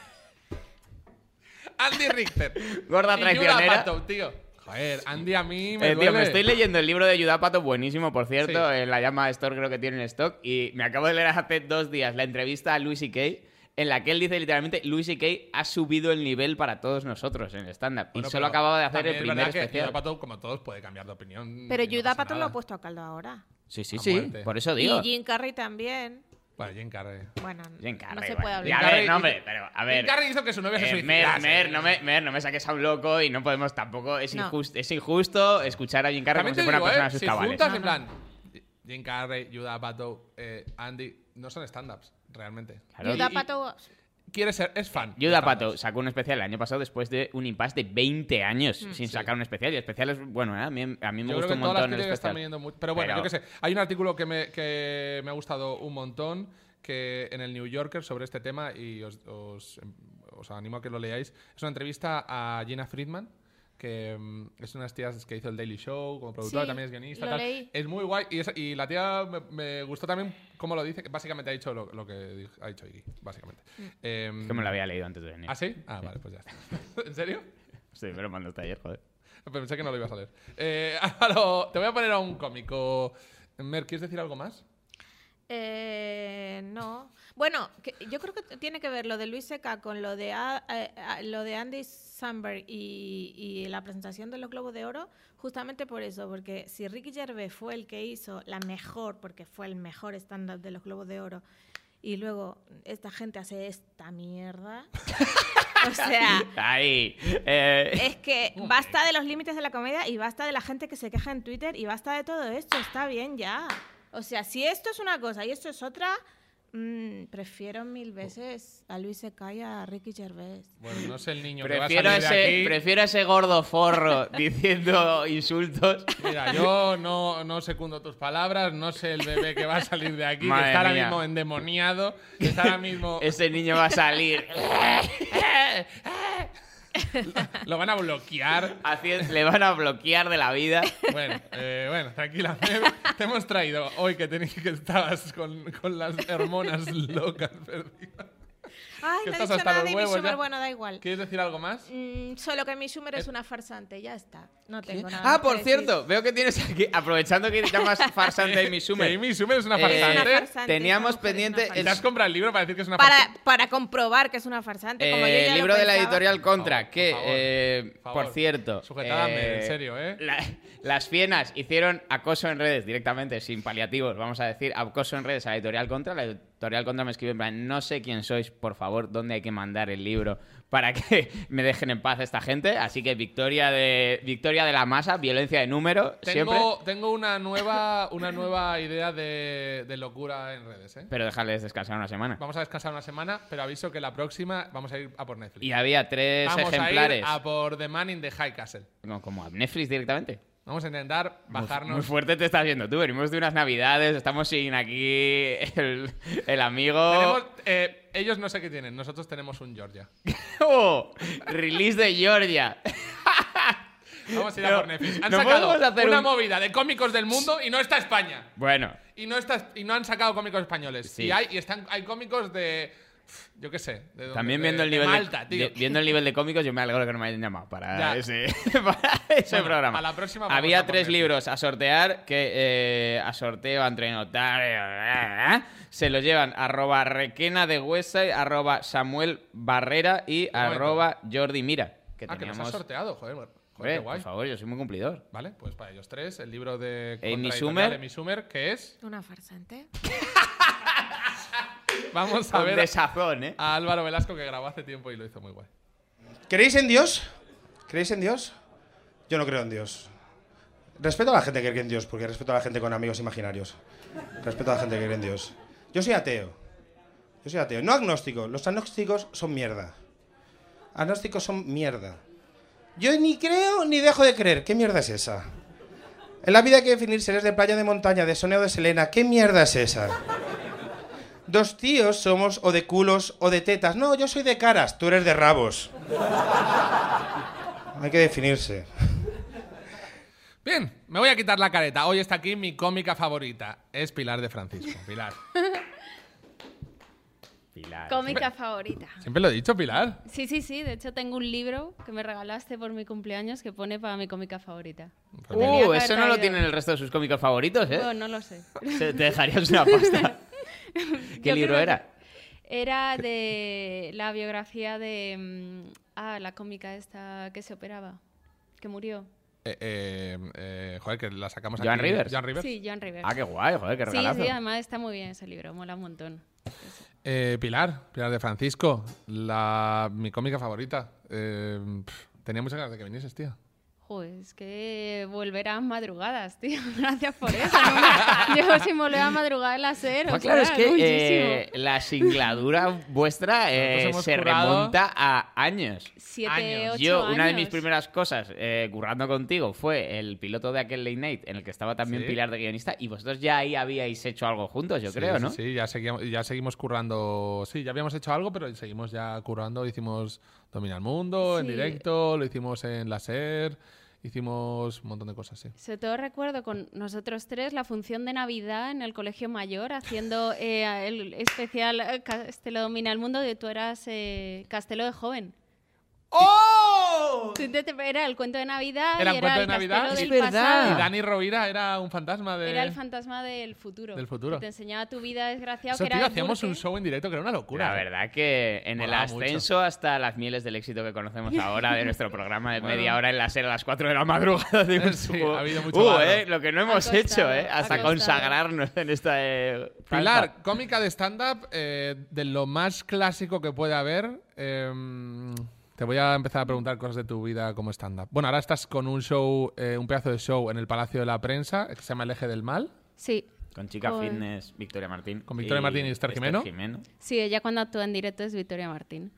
Andy Richter. Gorda Y traicionera. Judd Apatow, tío. Joder, Andy a mí me Tío, duele. me estoy leyendo el libro de Judd Apatow, buenísimo, por cierto, Sí. en la Llama Store creo que tiene en stock, y me acabo de leer hace 2 días la entrevista a Louis C.K., en la que él dice literalmente, Louis C.K. ha subido el nivel para todos nosotros en el stand-up. Bueno, Y solo pero acababa de hacer también el es primer verdad que especial. Judd Apatow, como todos, puede cambiar de opinión. Pero y no Judd pasa Apatow lo nada. ha puesto a caldo ahora. Sí, A sí, muerte. por eso digo. Y Jim Carrey también. Bueno, Jim Carrey. Bueno, Jim Carrey, no se bueno. puede Y hablar. a ver, Carrey no, hizo- hombre, pero a ver. Jim Carrey hizo que su novia se Mer, suicidase. no me saques a un loco y no podemos tampoco. Es, No. es injusto escuchar a Jim Carrey como También si te fuera digo, una persona de sus si cabales. juntas No, en no. plan Jim Carrey, Judd Apatow, Andy, no son stand-ups, realmente. Claro. Judd Apatow... Quiere ser, es fan. de Judd Apatow stand-ups. sacó un especial el año pasado después de un impasse de 20 años sin sí. sacar un especial. Y el especial es, bueno, a mí me Yo creo gusta que un todas las montón el críticas están especial. viniendo mucho. Pero bueno, Pero- yo qué sé. Hay un artículo que me ha gustado un montón que en el New Yorker sobre este tema y os animo a que lo leáis. Es una entrevista a Gina Friedman, que es unas tías que hizo el Daily Show como productora, Sí, también es guionista. lo Tal. leí. Es muy guay y la tía me gustó también cómo lo dice, que básicamente ha dicho lo que ha dicho Iggy, básicamente. Es que me lo había leído antes de venir. ¿Ah, sí? Ah, vale, pues ya está. ¿En serio? Sí, pero mandaste ayer, joder. Pensé que no lo ibas a leer. Álvaro, te voy a poner a un cómico. Mer, ¿quieres decir algo más? No. Bueno, yo creo que tiene que ver lo de Louis C.K. con lo de Andy Samberg y la presentación de los Globos de Oro, justamente por eso, porque si Ricky Gervais fue el que hizo la mejor, porque fue el mejor stand-up de los Globos de Oro, y luego esta gente hace esta mierda, o sea... Ahí. Es que basta de los límites de la comedia y basta de la gente que se queja en Twitter y basta de todo esto. Está bien ya. O sea, si esto es una cosa y esto es otra, Prefiero 1000 veces a Luis C.K. y a Ricky Gervais. Bueno, no sé el niño que va a salir de aquí. Prefiero a ese gordo forro diciendo insultos. Mira, yo no secundo tus palabras, no sé el bebé que va a salir de aquí, Madre que está ahora mía. mismo endemoniado, que está ahora mismo... Ese niño va a salir. Lo van a bloquear. Le van a bloquear de la vida. Bueno, tranquila. Te hemos traído hoy que estabas con las hormonas locas perdidas. Ay, Que no he estás dicho hasta nada los de mi huevos Schumer, ya. bueno, da igual. ¿Quieres decir algo más? Solo que mi Schumer es una farsante, ya está. No tengo nada Ah, más por que cierto, decir. veo que tienes aquí, aprovechando que te llamas farsante Amy Que Schumer. Amy Schumer es una Eh, farsante. Es una farsante, teníamos esa mujer es pendiente una ¿Y te has comprado el libro para decir que es una farsante. farsante? Para comprobar que es una farsante, como yo ya El lo libro de la pensaba. editorial Contra, Por que, favor, por favor. por cierto... Sujetadme, en serio, ¿eh? Las Fienas hicieron acoso en redes directamente, sin paliativos, vamos a decir, acoso en redes a la editorial Contra. La editorial Contra me escribe en plan, no sé quién sois, por favor, dónde hay que mandar el libro para que me dejen en paz esta gente. Así que victoria de la masa, violencia de número, siempre. Tengo una nueva idea de locura en redes, ¿eh? Pero déjales descansar una semana. Vamos a descansar una semana, pero aviso que la próxima vamos a ir a por Netflix. Y había 3 Vamos ejemplares. a ir a por The Man in the High Castle. No, como a Netflix directamente. Vamos a intentar bajarnos... Muy fuerte te estás viendo tú. Venimos de unas navidades, estamos sin aquí el amigo. Tenemos, ellos no sé qué tienen, nosotros tenemos un Georgia. ¡Oh! Release de Georgia. Vamos a ir a Pero por Netflix. Han no sacado podemos hacer una un- movida de cómicos del mundo y no está España. Bueno, Y no han sacado cómicos españoles. Sí. Hay cómicos de... Yo qué sé. De también de viendo el nivel Malta, tío. viendo el nivel de cómicos, yo me alegro que no me hayan llamado para Ya. ese, para ese Bueno, programa. a la próxima vamos Había a por 3 Netflix. libros a sortear que a sorteo entre notario se los llevan @requena de Westside, @Samuel Barrera y momento. @Jordi Mira. Que Que nos teníamos. has sorteado, joder. Qué Joder, guay. por favor, yo soy muy cumplidor. Vale, pues para ellos 3, el libro de Amy Contra Schumer. Editorial Amy Schumer, que es... Una farsante. Vamos a Con ver desazón, ¿eh? a Álvaro Velasco, que grabó hace tiempo y lo hizo muy guay. ¿Creéis en Dios? ¿Creéis en Dios? Yo no creo en Dios. Respeto a la gente que cree en Dios, porque respeto a la gente con amigos imaginarios. Respeto a la gente que cree en Dios. Yo soy ateo. No agnóstico. Los agnósticos son mierda. Agnósticos son mierda. Yo ni creo ni dejo de creer. ¿Qué mierda es esa? En la vida hay que definir si eres de playa, de montaña, de Sonia o de Selena. ¿Qué mierda es esa? 2 tíos somos o de culos o de tetas. No, yo soy de caras, tú eres de rabos. Hay que definirse. Bien, me voy a quitar la careta. Hoy está aquí mi cómica favorita. Es Pilar de Francisco. Pilar. Pilar. Cómica favorita. Siempre lo he dicho, Pilar. Sí. De hecho, tengo un libro que me regalaste por mi cumpleaños que pone para mi cómica favorita. Tenía que haber Eso no lo traído. tienen el resto de sus cómicos favoritos, ¿eh? Bueno, no lo sé. Te dejarías una pasta. ¿Qué Yo libro creo era? que Era de la biografía de... la cómica esta que se operaba, que murió. Joder, que la sacamos Joan aquí. Rivers. Joan Rivers. Sí, Joan Rivers. Ah, qué guay, joder, qué Sí, regalazo. sí, además está muy bien ese libro, mola un montón. Pilar de Francisco. Mi cómica favorita. Tenía muchas ganas de que vinieses, tío. Joder, es que volverán madrugadas, tío. Gracias por eso. Yo sin volver a madrugar en la SER, Pues claro, es ostras, que muchísimo. la singladura vuestra Nosotros hemos se currado remonta a años. 7, años. 8 Yo, una de años. mis primeras cosas currando contigo fue el piloto de aquel Late Night en el que estaba también Sí. Pilar de guionista y vosotros ya ahí habíais hecho algo juntos, yo Sí, creo, sí, ¿no? Sí, ya seguimos currando. Sí, ya habíamos hecho algo, pero seguimos ya currando. Hicimos Domina el Mundo en Sí. directo, lo hicimos en la SER, hicimos un montón de cosas, sí. Sobre todo recuerdo con nosotros 3 la función de Navidad en el Colegio Mayor, haciendo el especial Castelo Domina el Mundo, y tú eras Castelo de Joven. ¡Oh! Era el cuento de Navidad Era y un era cuento el de Navidad. Castelo Es del verdad. pasado. Y Dani Rovira era un fantasma de... Era el fantasma del futuro. Del futuro. Que te enseñaba tu vida desgraciado, Eso, que era tío, de hacíamos un Burke. show en directo que era una locura. La verdad que en el Molaba ascenso hasta las mieles del éxito que conocemos ahora de nuestro programa de Bueno. media hora en la SER a las 4 de la madrugada. Sí, ha habido mucho barro. lo que no hemos Ha costado, hecho, ha hasta costado. consagrarnos en esta... Pilar, cómica de stand-up, de lo más clásico que puede haber. Te voy a empezar a preguntar cosas de tu vida como stand-up. Bueno, ahora estás con un show, un pedazo de show en el Palacio de la Prensa, que se llama El Eje del Mal. Sí. Con Chica Fitness, Victoria Martín. Con Victoria Martín y Esther Jimeno. Sí, ella cuando actúa en directo es Victoria Martín.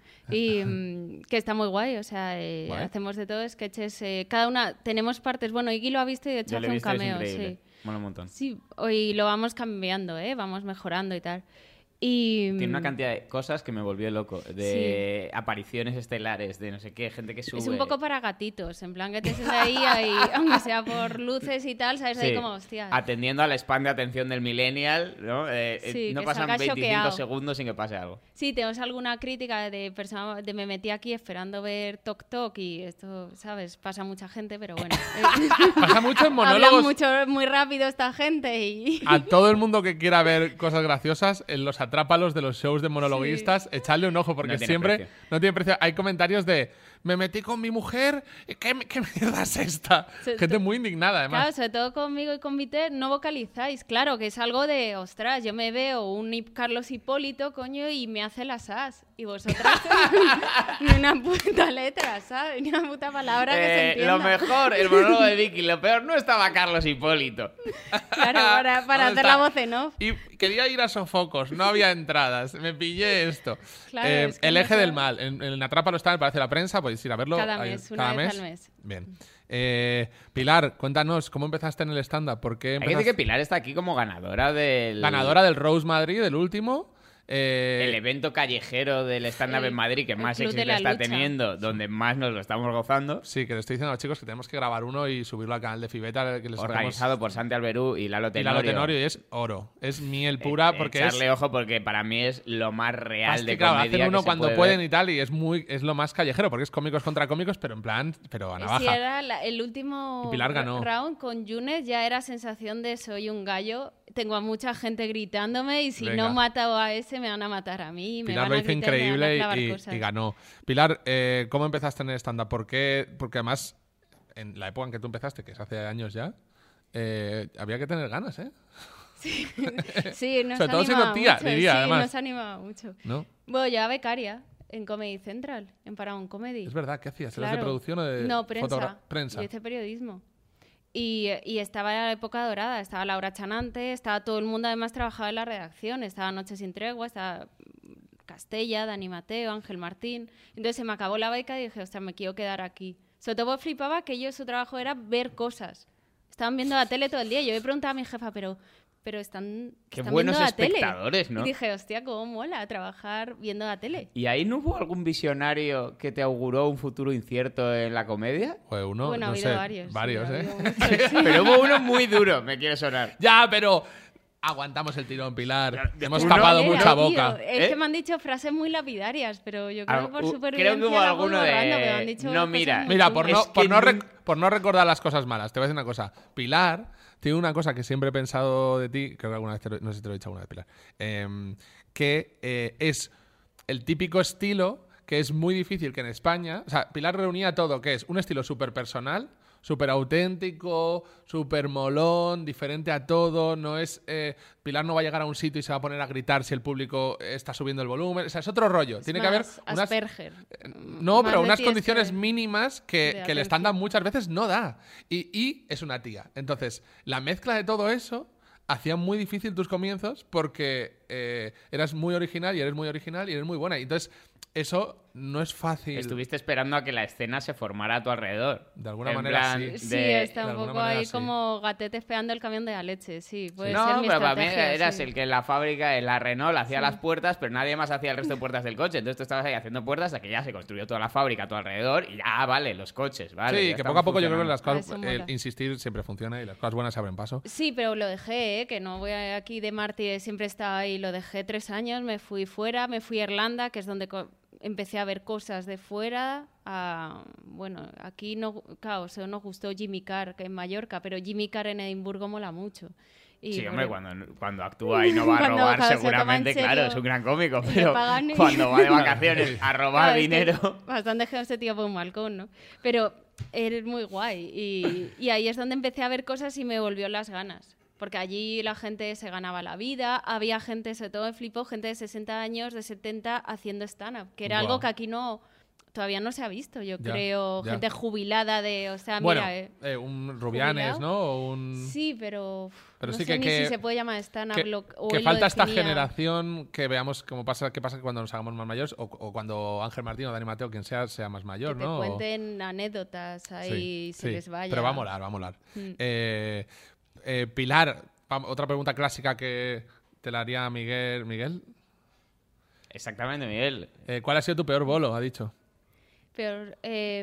Y que está muy guay, o sea, hacemos de todo, sketches. Cada una, tenemos partes. Bueno, Iggy lo ha visto y de hecho hace un cameo. Sí. Mola un montón. Sí, y lo vamos cambiando, vamos mejorando y tal. Y tiene una cantidad de cosas que me volvió loco, de apariciones estelares, de no sé qué, gente que sube. Es un poco para gatitos, en plan que te sientes ahí, aunque sea por luces y tal, sabes, ahí como, hostia. Atendiendo al spam de atención del millennial, ¿no? No pasan 25 choqueado. segundos sin que pase algo. Sí, tenemos alguna crítica de persona de me metí aquí esperando ver Tok Tok y esto, ¿sabes? Pasa mucha gente, pero bueno. Pasa mucho en monólogos. Habla mucho, muy rápido esta gente y... A todo el mundo que quiera ver cosas graciosas, en los atrápalos de los shows de monologuistas, echarle un ojo porque siempre no tiene precio. Hay comentarios de me metí con mi mujer, ¿qué mierda es esta? Gente muy indignada, además. Claro, sobre todo conmigo y con Viter no vocalizáis. Claro, que es algo de, ostras, yo me veo un Carlos Hipólito, coño, y me hace las as. Y vosotras ni una puta letra, ¿sabes? Ni una puta palabra que se entienda. Lo mejor, el monólogo de Vicky, lo peor no estaba Carlos Hipólito. Claro, para hacer la voz en off. Y quería ir a Sofocos, no había entradas, me pillé esto. Claro, es que el eje del mal, en Atrápalo está, me parece la prensa, podéis ir a verlo. Cada mes, una vez al mes. Bien. Pilar, cuéntanos, ¿cómo empezaste en el stand-up? Hay que decir que Pilar está aquí como ganadora del Rose Madrid, del último. El evento callejero del stand-up en Madrid que más éxito está teniendo, donde más nos lo estamos gozando. Sí, que le estoy diciendo a los chicos que tenemos que grabar uno y subirlo al canal de Fibeta. Que les organizado por Santi Alberú y Lalo Tenorio. Y es oro, es miel pura. Porque echarle ojo porque para mí es lo más real de comedia. Hacen uno que cuando pueden y tal, y es lo más callejero, porque es cómicos contra cómicos, pero en plan, pero a navaja. Sí, era el último round con Yunes, ya era sensación de soy un gallo. Tengo a mucha gente gritándome y si no mato a ese me van a matar a mí. Pilar lo hizo increíble y ganó. Pilar, ¿cómo empezaste en el stand-up? ¿Por qué? Porque además, en la época en que tú empezaste, que es hace años ya, había que tener ganas, ¿eh? Sí, nos sobre todo siendo tía, mucho, diría, sí, además. nos animaba mucho. ¿No? Bueno, yo era becaria en Comedy Central, en Paramount Comedy. Es verdad, ¿qué hacías? ¿Eras de producción o de No, prensa. Yo hice periodismo. Y estaba en la época dorada, estaba Laura Chanante, estaba todo el mundo, además trabajaba en la redacción, estaba Noche sin Tregua, estaba Castella, Dani Mateo, Ángel Martín. Entonces se me acabó la beca y dije, ostras, me quiero quedar aquí. Sobre todo flipaba que ellos, su trabajo era ver cosas. Estaban viendo la tele todo el día. Yo le preguntaba a mi jefa, pero están buenos viendo la espectadores, tele. ¿no? Y dije, hostia, cómo mola trabajar viendo la tele. ¿Y ahí no hubo algún visionario que te auguró un futuro incierto en la comedia? Pues uno, bueno, no ha habido sé, varios. Varios, sí, ¿eh? Muchos, sí. Pero hubo uno muy duro, me quiere sonar. Ya, pero aguantamos el tirón, Pilar. Hemos tapado mucha boca. Es que me han dicho frases muy lapidarias, pero yo creo que por supervivencia creo que hubo alguno de... me han dicho no, mira, por no recordar las cosas malas, te voy a decir una cosa. Pilar tiene una cosa que siempre he pensado de ti, creo que alguna vez no sé si te lo he dicho alguna vez, Pilar, que es el típico estilo que es muy difícil que en España... O sea, Pilar reunía todo, que es un estilo súper personal, súper auténtico, súper molón, diferente a todo. No es Pilar no va a llegar a un sitio y se va a poner a gritar si el público está subiendo el volumen. O sea, es otro rollo. Tiene que haber Asperger. No, pero unas condiciones mínimas que el stand-up muchas veces no da. Y es una tía. Entonces, la mezcla de todo eso hacía muy difícil tus comienzos porque eras muy original y eres muy original y eres muy buena. Y entonces, eso no es fácil. Estuviste esperando a que la escena se formara a tu alrededor. De alguna manera, sí. Sí, está un poco ahí como gatete esperando el camión de la leche, sí. Puede ser mi pero para mí estrategia, eras sí. el que en la fábrica, en la Renault, hacía las puertas, pero nadie más hacía el resto de puertas del coche. Entonces tú estabas ahí haciendo puertas hasta que ya se construyó toda la fábrica a tu alrededor y ya, vale, los coches, vale. Sí, que poco a poco yo creo que las cosas, mola. insistir siempre funciona y las cosas buenas se abren paso. Sí, pero lo dejé, que no voy aquí de mártir, siempre estaba ahí. Lo dejé 3 años, me fui fuera, me fui a Irlanda, que es donde empecé a ver cosas de fuera. Bueno, aquí no, claro, nos gustó Jimmy Carr que en Mallorca, pero Jimmy Carr en Edimburgo mola mucho. Y sí, hombre, cuando actúa y no va a robar, seguramente, claro, es un gran cómico, pero cuando va de vacaciones a robar dinero... Bastante que ese tío por un balcón, ¿no? Pero eres muy guay y ahí es donde empecé a ver cosas y me volvió las ganas. Porque allí la gente se ganaba la vida, había gente, sobre todo me flipó, gente de 60 años, de 70, haciendo stand-up, que era algo que aquí no... todavía no se ha visto, yo Ya, creo. ya. Gente jubilada de... O sea, Bueno, mira... un Rubianes, jubilado. ¿no? O un... Sí, pero no sí sé ni que si se puede llamar stand-up. que falta esta generación que veamos qué pasa cuando nos hagamos más mayores o cuando Ángel Martín o Dani Mateo, quien sea más mayor, que te ¿no? cuenten anécdotas ahí se les vaya. Pero va a molar. Pilar, otra pregunta clásica que te la haría Miguel. ¿Miguel? Exactamente, Miguel. ¿Cuál ha sido tu peor bolo, ha dicho? Peor,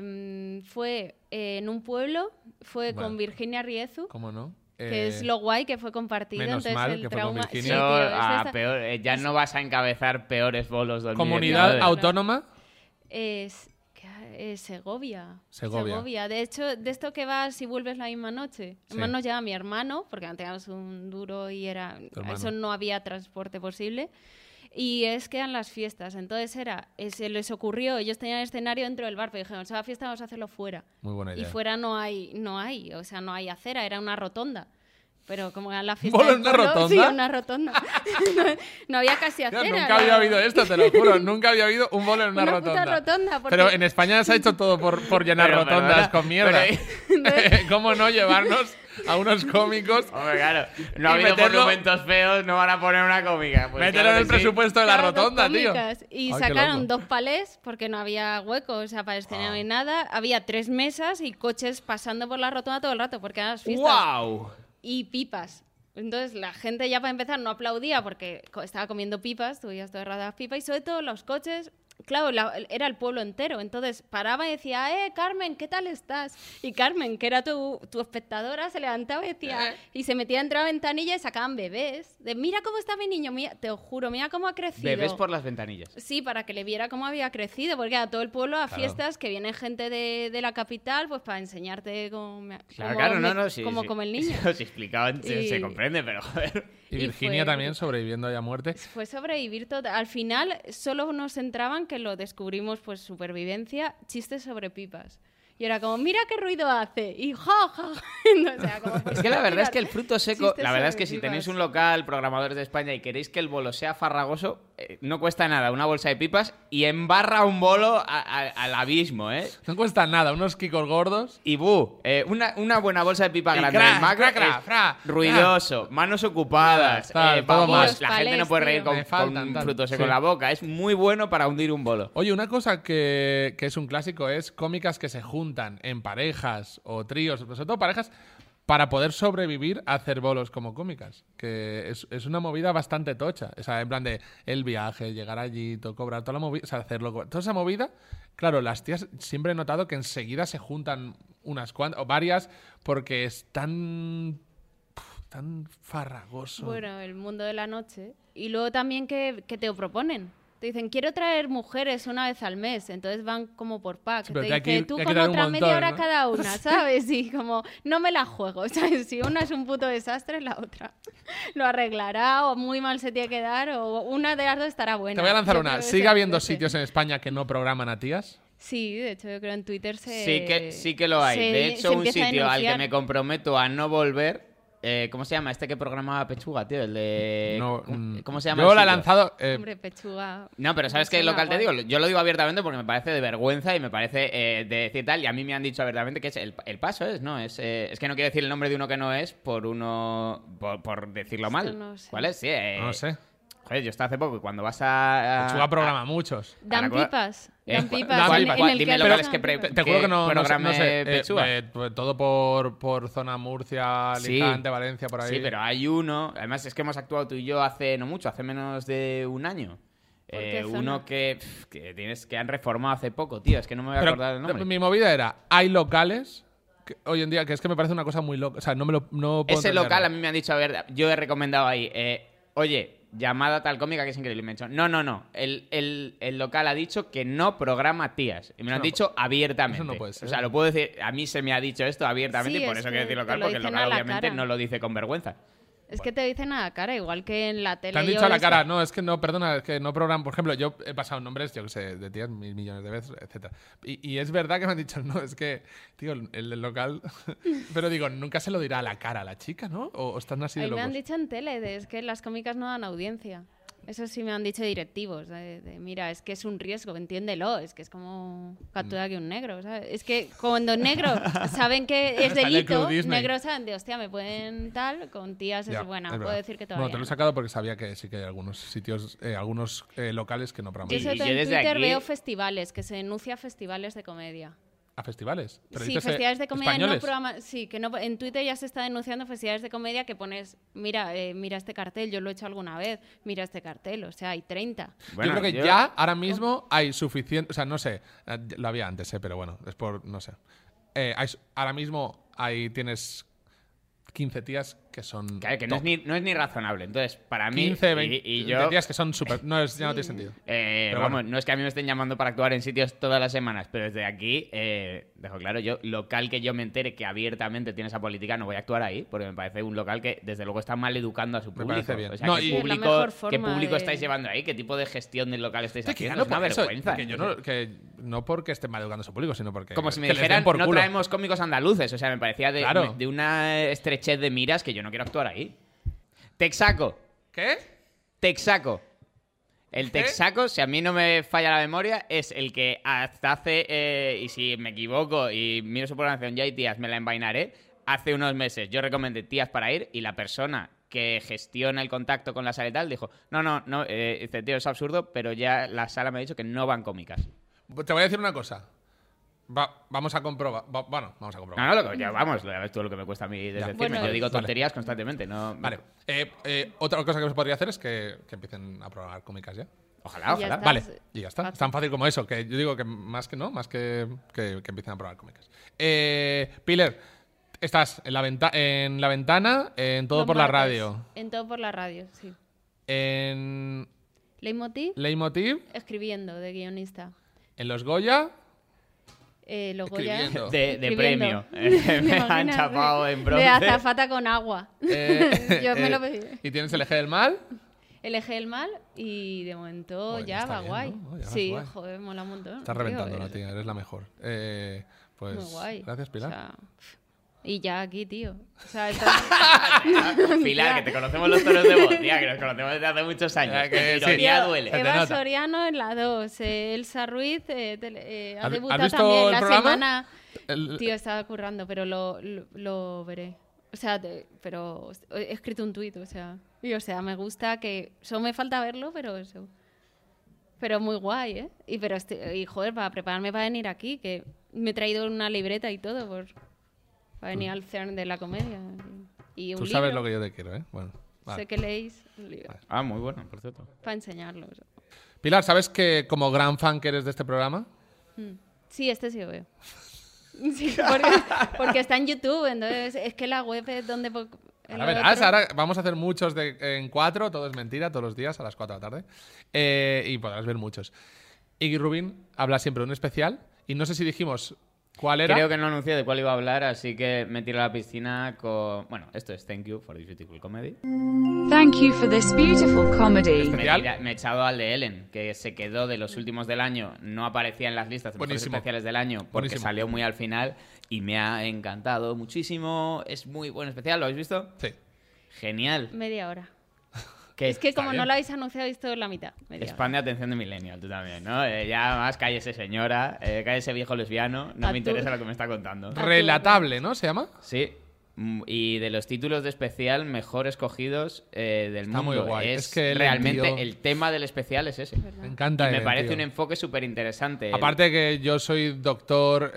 fue en un pueblo, fue Bueno. con Virginia Riezu, ¿Cómo no? que es lo guay que fue compartido. menos Entonces mal el que fue con trauma... Virginia. Sí, No, tío, es de esta- peor, ya no vas a encabezar peores bolos 2019. ¿Comunidad autónoma? Es Segovia. Segovia. De hecho, de esto que vas y vuelves la misma noche. Sí. Además nos lleva mi hermano, porque no teníamos un duro y Tu hermano. eso no había transporte posible. Y es que eran las fiestas. Entonces se les ocurrió, ellos tenían el escenario dentro del bar, pero dijeron, esa fiesta vamos a hacerlo fuera. Muy buena Y idea. fuera no hay, o sea, no hay acera, era una rotonda. Pero como era la fiesta ¿Bolo del en una pueblo, rotonda? Sí, una rotonda. no había casi acera. Yo nunca había oído esto, te lo juro. Nunca había oído un bolo en una Una rotonda. puta rotonda, porque- Pero en España se ha hecho todo por llenar Pero, rotondas perdona, con mierda. ¿Cómo no llevarnos a unos cómicos? Hombre, claro, no Y ha habido meterlo- monumentos feos, no van a poner una cómica. Pues Mételo claro en que el sí. presupuesto de la Claro, dos rotonda, tío. cómicas. Y Ay, qué sacaron loco. 2 palés porque no había hueco, o sea, para escenario ni nada. Había 3 mesas y coches pasando por la rotonda todo el rato porque eran las fiestas. ¡Guau! Y pipas. Entonces la gente ya para empezar no aplaudía porque estaba comiendo pipas, tú veías todo el rato las pipas y sobre todo los coches, claro, era el pueblo entero. Entonces paraba y decía, Carmen, ¿qué tal estás? Y Carmen, que era tu espectadora, se levantaba y decía, y se metía dentro de la ventanilla y sacaban bebés. De, mira cómo está mi niño, mira, te lo juro, mira cómo ha crecido. Bebés por las ventanillas. Sí, para que le viera cómo había crecido, porque a todo el pueblo a Claro. fiestas que viene gente de la capital, pues para enseñarte Claro, no, sí. cómo sí. come el niño. Eso si explicaban se Y- comprende, pero joder. Y Y Virginia fue- también sobreviviendo ya a muerte. Fue sobrevivir todo. Al final solo nos entraban, que lo descubrimos, pues supervivencia, chistes sobre pipas. Y era como, mira qué ruido hace. Y ja, ja. No, o sea, como, Es que la verdad es que el fruto seco, chistes la verdad es sobre que si pipas. tenéis un local, programadores de España, y queréis que el bolo sea farragoso, no cuesta nada una bolsa de pipas y embarra un bolo al abismo, ¿eh? No cuesta nada, unos kikos gordos. Y una buena bolsa de pipa Y grande cra, del macro cra, cra, es fra, ruidoso, manos ocupadas, Tal, todo vamos, mal. Los la gente no palés, puede reír tío. con, Me faltan, con tal. fruto seco Sí. en la boca. Es muy bueno para hundir un bolo. Oye, una cosa que es un clásico es cómicas que se juntan en parejas o tríos, sobre todo parejas, para poder sobrevivir a hacer bolos como cómicas. Que es una movida bastante tocha. O sea, en plan de el viaje, llegar allí, todo cobrar, toda la movida, o sea, hacerlo. Toda esa movida, claro, las tías siempre he notado que enseguida se juntan unas cuantas, o varias, porque es tan farragoso. Bueno, el mundo de la noche. Y luego también que te lo proponen. Te dicen, quiero traer mujeres una vez al mes. Entonces van como por pack. Sí, pero te que hay que dice, ir- tú hay que como traer un otra media montón, hora ¿no? cada una, ¿sabes? Y como, no me la juego, ¿sabes? Si una es un puto desastre, la otra lo arreglará o muy mal se tiene que dar o una de las dos estará buena. Te voy a lanzar Yo una. creo que ¿Sigue se habiendo merece. sitios en España que no programan a tías? Sí, de hecho yo creo en Twitter Sí que lo hay. De hecho, un empieza a sitio al que denunciar. me comprometo a no volver. ¿Cómo se llama? Este que programaba Pechuga, tío. El de. No, ¿Cómo se llama? Yo el la he sitio? lanzado. Hombre, pechuga. No, pero ¿sabes me qué suena local te guay. digo? Yo lo digo abiertamente porque me parece de vergüenza y me parece de decir tal. Y a mí me han dicho abiertamente que es el paso, ¿no? Es que no quiero decir el nombre de uno que no es por decirlo Esto mal. no sé. ¿Cuál es? Sí, No sé. Joder, yo estaba hace poco y cuando vas a. Pechuga programa muchos. Dan Ahora, pipas. Eh, Dan ¿cuál- pipas. dan en- pipas? en el Dime que locales hacen que pipas. Te juro que no programa sé. Pechuga. Pues todo por zona Murcia, Sí. Alicante, Valencia, por ahí. Sí, pero hay uno. Además, es que hemos actuado tú y yo hace no mucho, hace menos de un año. ¿Por qué zona? Uno que han reformado hace poco, tío. Es que no me voy a Pero acordar el nombre. mi movida era, hay locales que hoy en día, que es que me parece una cosa muy loca. O sea, no puedo Ese entenderlo. local a mí me han dicho, a ver, yo he recomendado ahí, oye, llamada tal cómica que es increíble. Y me han dicho, no. El local ha dicho que no programa tías. Y me lo han no dicho abiertamente. eso no puede ser. O sea, lo puedo decir, a mí se me ha dicho esto abiertamente Sí, y por es eso que quiero decir te local, lo porque el dicen local a la obviamente cara. no lo dice con vergüenza. Es que te dicen a la cara, igual que en la tele. Te han yo dicho a la les- cara, no, es que no, perdona, es que no programan. Por ejemplo, yo he pasado nombres, yo que sé, de tías 1.000 millones de veces, etcétera. Y es verdad que me han dicho, no, es que, tío, el del local. Pero digo, nunca se lo dirá a la cara a la chica, ¿no? O están así A de mí me locos. han dicho en tele, es que las cómicas no dan audiencia. Eso sí me han dicho directivos. Mira, es que es un riesgo, entiéndelo. Es que es como captura que un negro, ¿sabes? Es que cuando negro saben que es delito, negros saben de, hostia, me pueden tal, con tías es buena. Puedo decir que todavía Bueno, te lo he sacado porque sabía que sí que hay algunos sitios, algunos locales que no promueven. Yo en Twitter veo festivales, que se denuncia festivales de comedia. ¿A festivales? ¿Pero sí, festivales de comedia no programas. Sí, que no, en Twitter ya se está denunciando festivales de comedia que pones, mira este cartel, yo lo he hecho alguna vez, mira este cartel, o sea, hay 30. Bueno, yo creo que ya ahora mismo hay suficiente, o sea, no sé, lo había antes, pero bueno, es por, no sé. Ahora mismo tienes 15 tías que son claro, que no es ni razonable. Entonces, para mí 15, 20 yo, tías que son súper... ya no tiene sentido. Pero vamos, no es que a mí me estén llamando para actuar en sitios todas las semanas, pero desde aquí dejo claro, yo, local que yo me entere que abiertamente tiene esa política, no voy a actuar ahí, porque me parece un local que desde luego está mal educando a su público. Me parece bien. O sea, No, ¿qué público estáis llevando ahí? ¿Qué tipo de gestión del local estáis haciendo? Es una vergüenza. No porque esté mal educando a su público, sino porque... Como si me dijeran, no traemos cómicos andaluces. O sea, me parecía de una estrechez de miras que yo no quiero actuar ahí. Texaco. ¿Qué? Texaco. El Texaco, si a mí no me falla la memoria, es el que hasta hace, y si me equivoco y miro su programación ya hay tías, me la envainaré, hace unos meses yo recomendé tías para ir y la persona que gestiona el contacto con la sala y tal dijo, no, dice, tío, es absurdo, pero ya la sala me ha dicho que no van cómicas. Te voy a decir una cosa. Vamos a comprobar. Vamos a comprobar. No, ya vamos, todo lo que me cuesta a mí decirme. Bueno, yo digo tonterías constantemente, ¿no? Vale. Otra cosa que se podría hacer es que empiecen a probar cómicas ya. Ojalá. Vale, y ya está. Es tan fácil como eso, que yo digo que más que empiecen a probar cómicas. Pilar, estás en la ventana, en Todo por la Radio. En Todo por la Radio, sí. En... Leitmotiv. Escribiendo, de guionista. En Los Goya... Los Goya de premio. Me han chapado en bronce. De azafata con agua. Yo me lo pedí. ¿Y tienes el Eje del Mal? El Eje del Mal y de momento bueno, ya va bien, guay. ¿No? Sí, guay. Joder, mola un montón. Estás reventando, tía, eres la mejor. Pues muy guay. Gracias, Pilar. O sea, y ya aquí, tío. O sea, Pilar, que te conocemos los toros de voz, tía, que nos conocemos desde hace muchos años. Que ironía duele. Eva Soriano en la 2. Elsa Ruiz ha debutado también la programa? Semana. Tío, estaba currando, pero lo veré. O sea, pero he escrito un tuit, o sea, me gusta que... Solo me falta verlo, pero eso... Pero muy guay, ¿eh? Y joder, para prepararme para venir aquí, que me he traído una libreta y todo para venir al CERN de la comedia. Y un Tú sabes libro. lo que yo te quiero, ¿eh? Bueno, vale. Sé que leéis un libro. Ah, muy bueno, por cierto. Para enseñarlo. Pilar, ¿sabes que como gran fan que eres de este programa? Sí, este sí lo veo. Sí, porque está en YouTube, entonces es que la web es donde... Ahora verás, ahora vamos a hacer muchos en 4, todo es mentira, todos los días a las 4 de la tarde. Y podrás ver muchos. Iggy Rubin habla siempre de un especial y no sé si dijimos cuál era. Creo que no anuncié de cuál iba a hablar, así que me tiro a la piscina con... Bueno, esto es Thank You for this beautiful comedy. Thank you for this beautiful comedy. Me he echado al de Ellen, que se quedó de los últimos del año, no aparecía en las listas de mejores especiales del año porque salió muy al final y me ha encantado muchísimo. Es muy buen especial, ¿lo habéis visto? Sí. Genial. Media hora. Es que como no lo habéis anunciado, he visto la mitad. Expande atención de Millennial, tú también, ¿no? Ya más, cállese señora, cállese viejo lesbiano, no me interesa lo que me está contando. Relatable, ¿no? ¿Se llama? Sí. Y de los títulos de especial mejor escogidos del está mundo. Muy guay. Es que realmente el tema del especial es ese. Me encanta. Y me parece un enfoque súper interesante. Aparte que yo soy doctor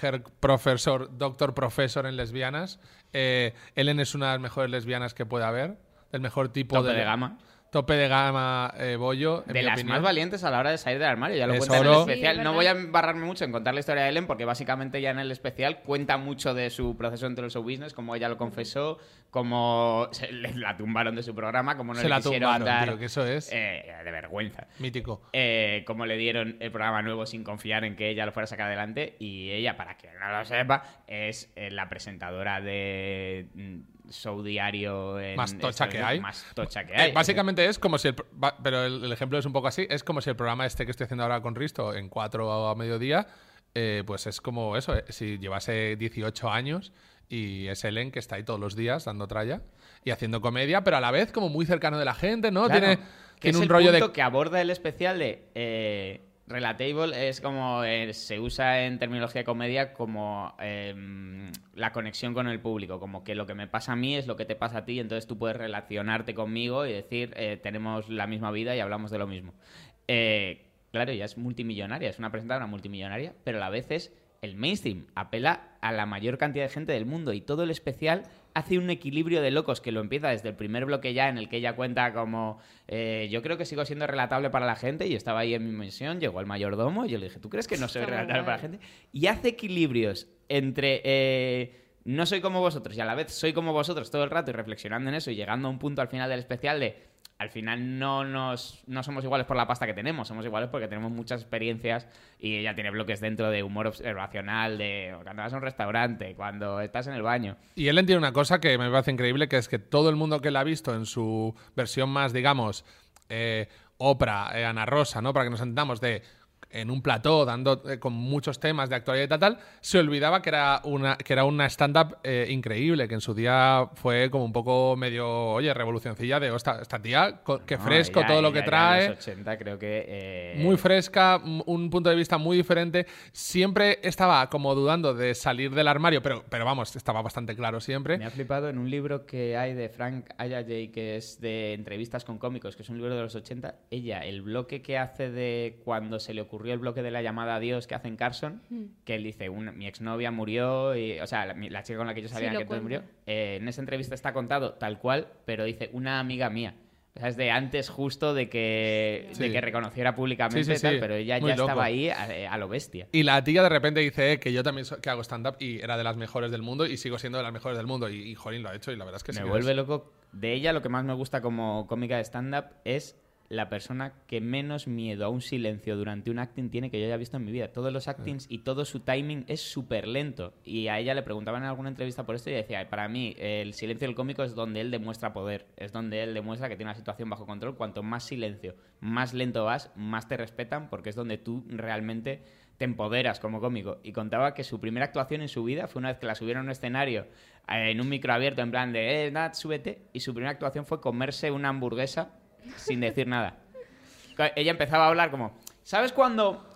profesor en lesbianas. Ellen es una de las mejores lesbianas que puede haber. Del mejor tipo tope de gama. Tope de gama bollo. De las opinión. Más valientes a la hora de salir del armario. Ya lo cuenta en el especial. Sí, no voy a embarrarme mucho en contar la historia de Ellen porque básicamente ya en el especial cuenta mucho de su proceso dentro del show business, como ella lo confesó, como la tumbaron de su programa, como no le quisieron dar... Tío, que eso es... de vergüenza. Mítico. Como le dieron el programa nuevo sin confiar en que ella lo fuera a sacar adelante. Y ella, para quien no lo sepa, es la presentadora de... show diario más tocha que hay. Más tocha que hay. Básicamente es como si pero el ejemplo es un poco así, es como si el programa este que estoy haciendo ahora con Risto en 4 a mediodía, pues es como eso, si llevase 18 años y es Ellen que está ahí todos los días dando tralla. y haciendo comedia, pero a la vez como muy cercano de la gente, ¿no? Claro, Tiene es un el rollo punto de... que aborda el especial de... relatable es como se usa en terminología de comedia como la conexión con el público, como que lo que me pasa a mí es lo que te pasa a ti, entonces tú puedes relacionarte conmigo y decir tenemos la misma vida y hablamos de lo mismo. Claro, ya es multimillonaria, es una presentadora multimillonaria, pero a la vez es el mainstream, apela a la mayor cantidad de gente del mundo y todo el especial hace un equilibrio de locos que lo empieza desde el primer bloque ya, en el que ella cuenta como yo creo que sigo siendo relatable para la gente y estaba ahí en mi misión, llegó el mayordomo y yo le dije, ¿tú crees que no soy relatable para la gente? Y hace equilibrios entre no soy como vosotros y a la vez soy como vosotros todo el rato y reflexionando en eso y llegando a un punto al final del especial de al final no somos iguales por la pasta que tenemos, somos iguales porque tenemos muchas experiencias y ella tiene bloques dentro de humor observacional, de cuando vas a un restaurante, cuando estás en el baño. Y Ellen tiene una cosa que me parece increíble, que es que todo el mundo que la ha visto en su versión más, digamos, Oprah, Ana Rosa, ¿no? Para que nos entendamos, en un plató, dando con muchos temas de actualidad y tal, se olvidaba que era una stand-up increíble, que en su día fue como un poco medio, oye, revolucioncilla de esta tía, qué fresco todo lo que trae. En los 80 creo que... Muy fresca, un punto de vista muy diferente. Siempre estaba como dudando de salir del armario, pero vamos, estaba bastante claro siempre. Me ha flipado en un libro que hay de Frank Ayajay, que es de entrevistas con cómicos, que es un libro de los 80. Ella, el bloque que hace de cuando se le ocurrió el bloque de la llamada a Dios que hace en Carson, que él dice, mi exnovia murió, y, o sea, la chica con la que yo salía que entonces murió. En esa entrevista está contado tal cual, pero dice, una amiga mía. O sea, es de antes justo de que reconociera públicamente tal, pero ella muy ya loco. estaba ahí a lo bestia. Y la tía de repente dice que yo también que hago stand-up y era de las mejores del mundo y sigo siendo de las mejores del mundo. Y jolín, lo ha hecho y la verdad es que Me vuelve loco. De ella lo que más me gusta como cómica de stand-up es la persona que menos miedo a un silencio durante un acting tiene que yo haya visto en mi vida. Todos los actings y todo su timing es súper lento. Y a ella le preguntaban en alguna entrevista por esto y decía, para mí el silencio del cómico es donde él demuestra poder, es donde él demuestra que tiene una situación bajo control. Cuanto más silencio, más lento vas, más te respetan porque es donde tú realmente te empoderas como cómico. Y contaba que su primera actuación en su vida fue una vez que la subieron a un escenario en un micro abierto en plan de, Nat, súbete. Y su primera actuación fue comerse una hamburguesa sin decir nada. Ella empezaba a hablar como, ¿sabes cuándo?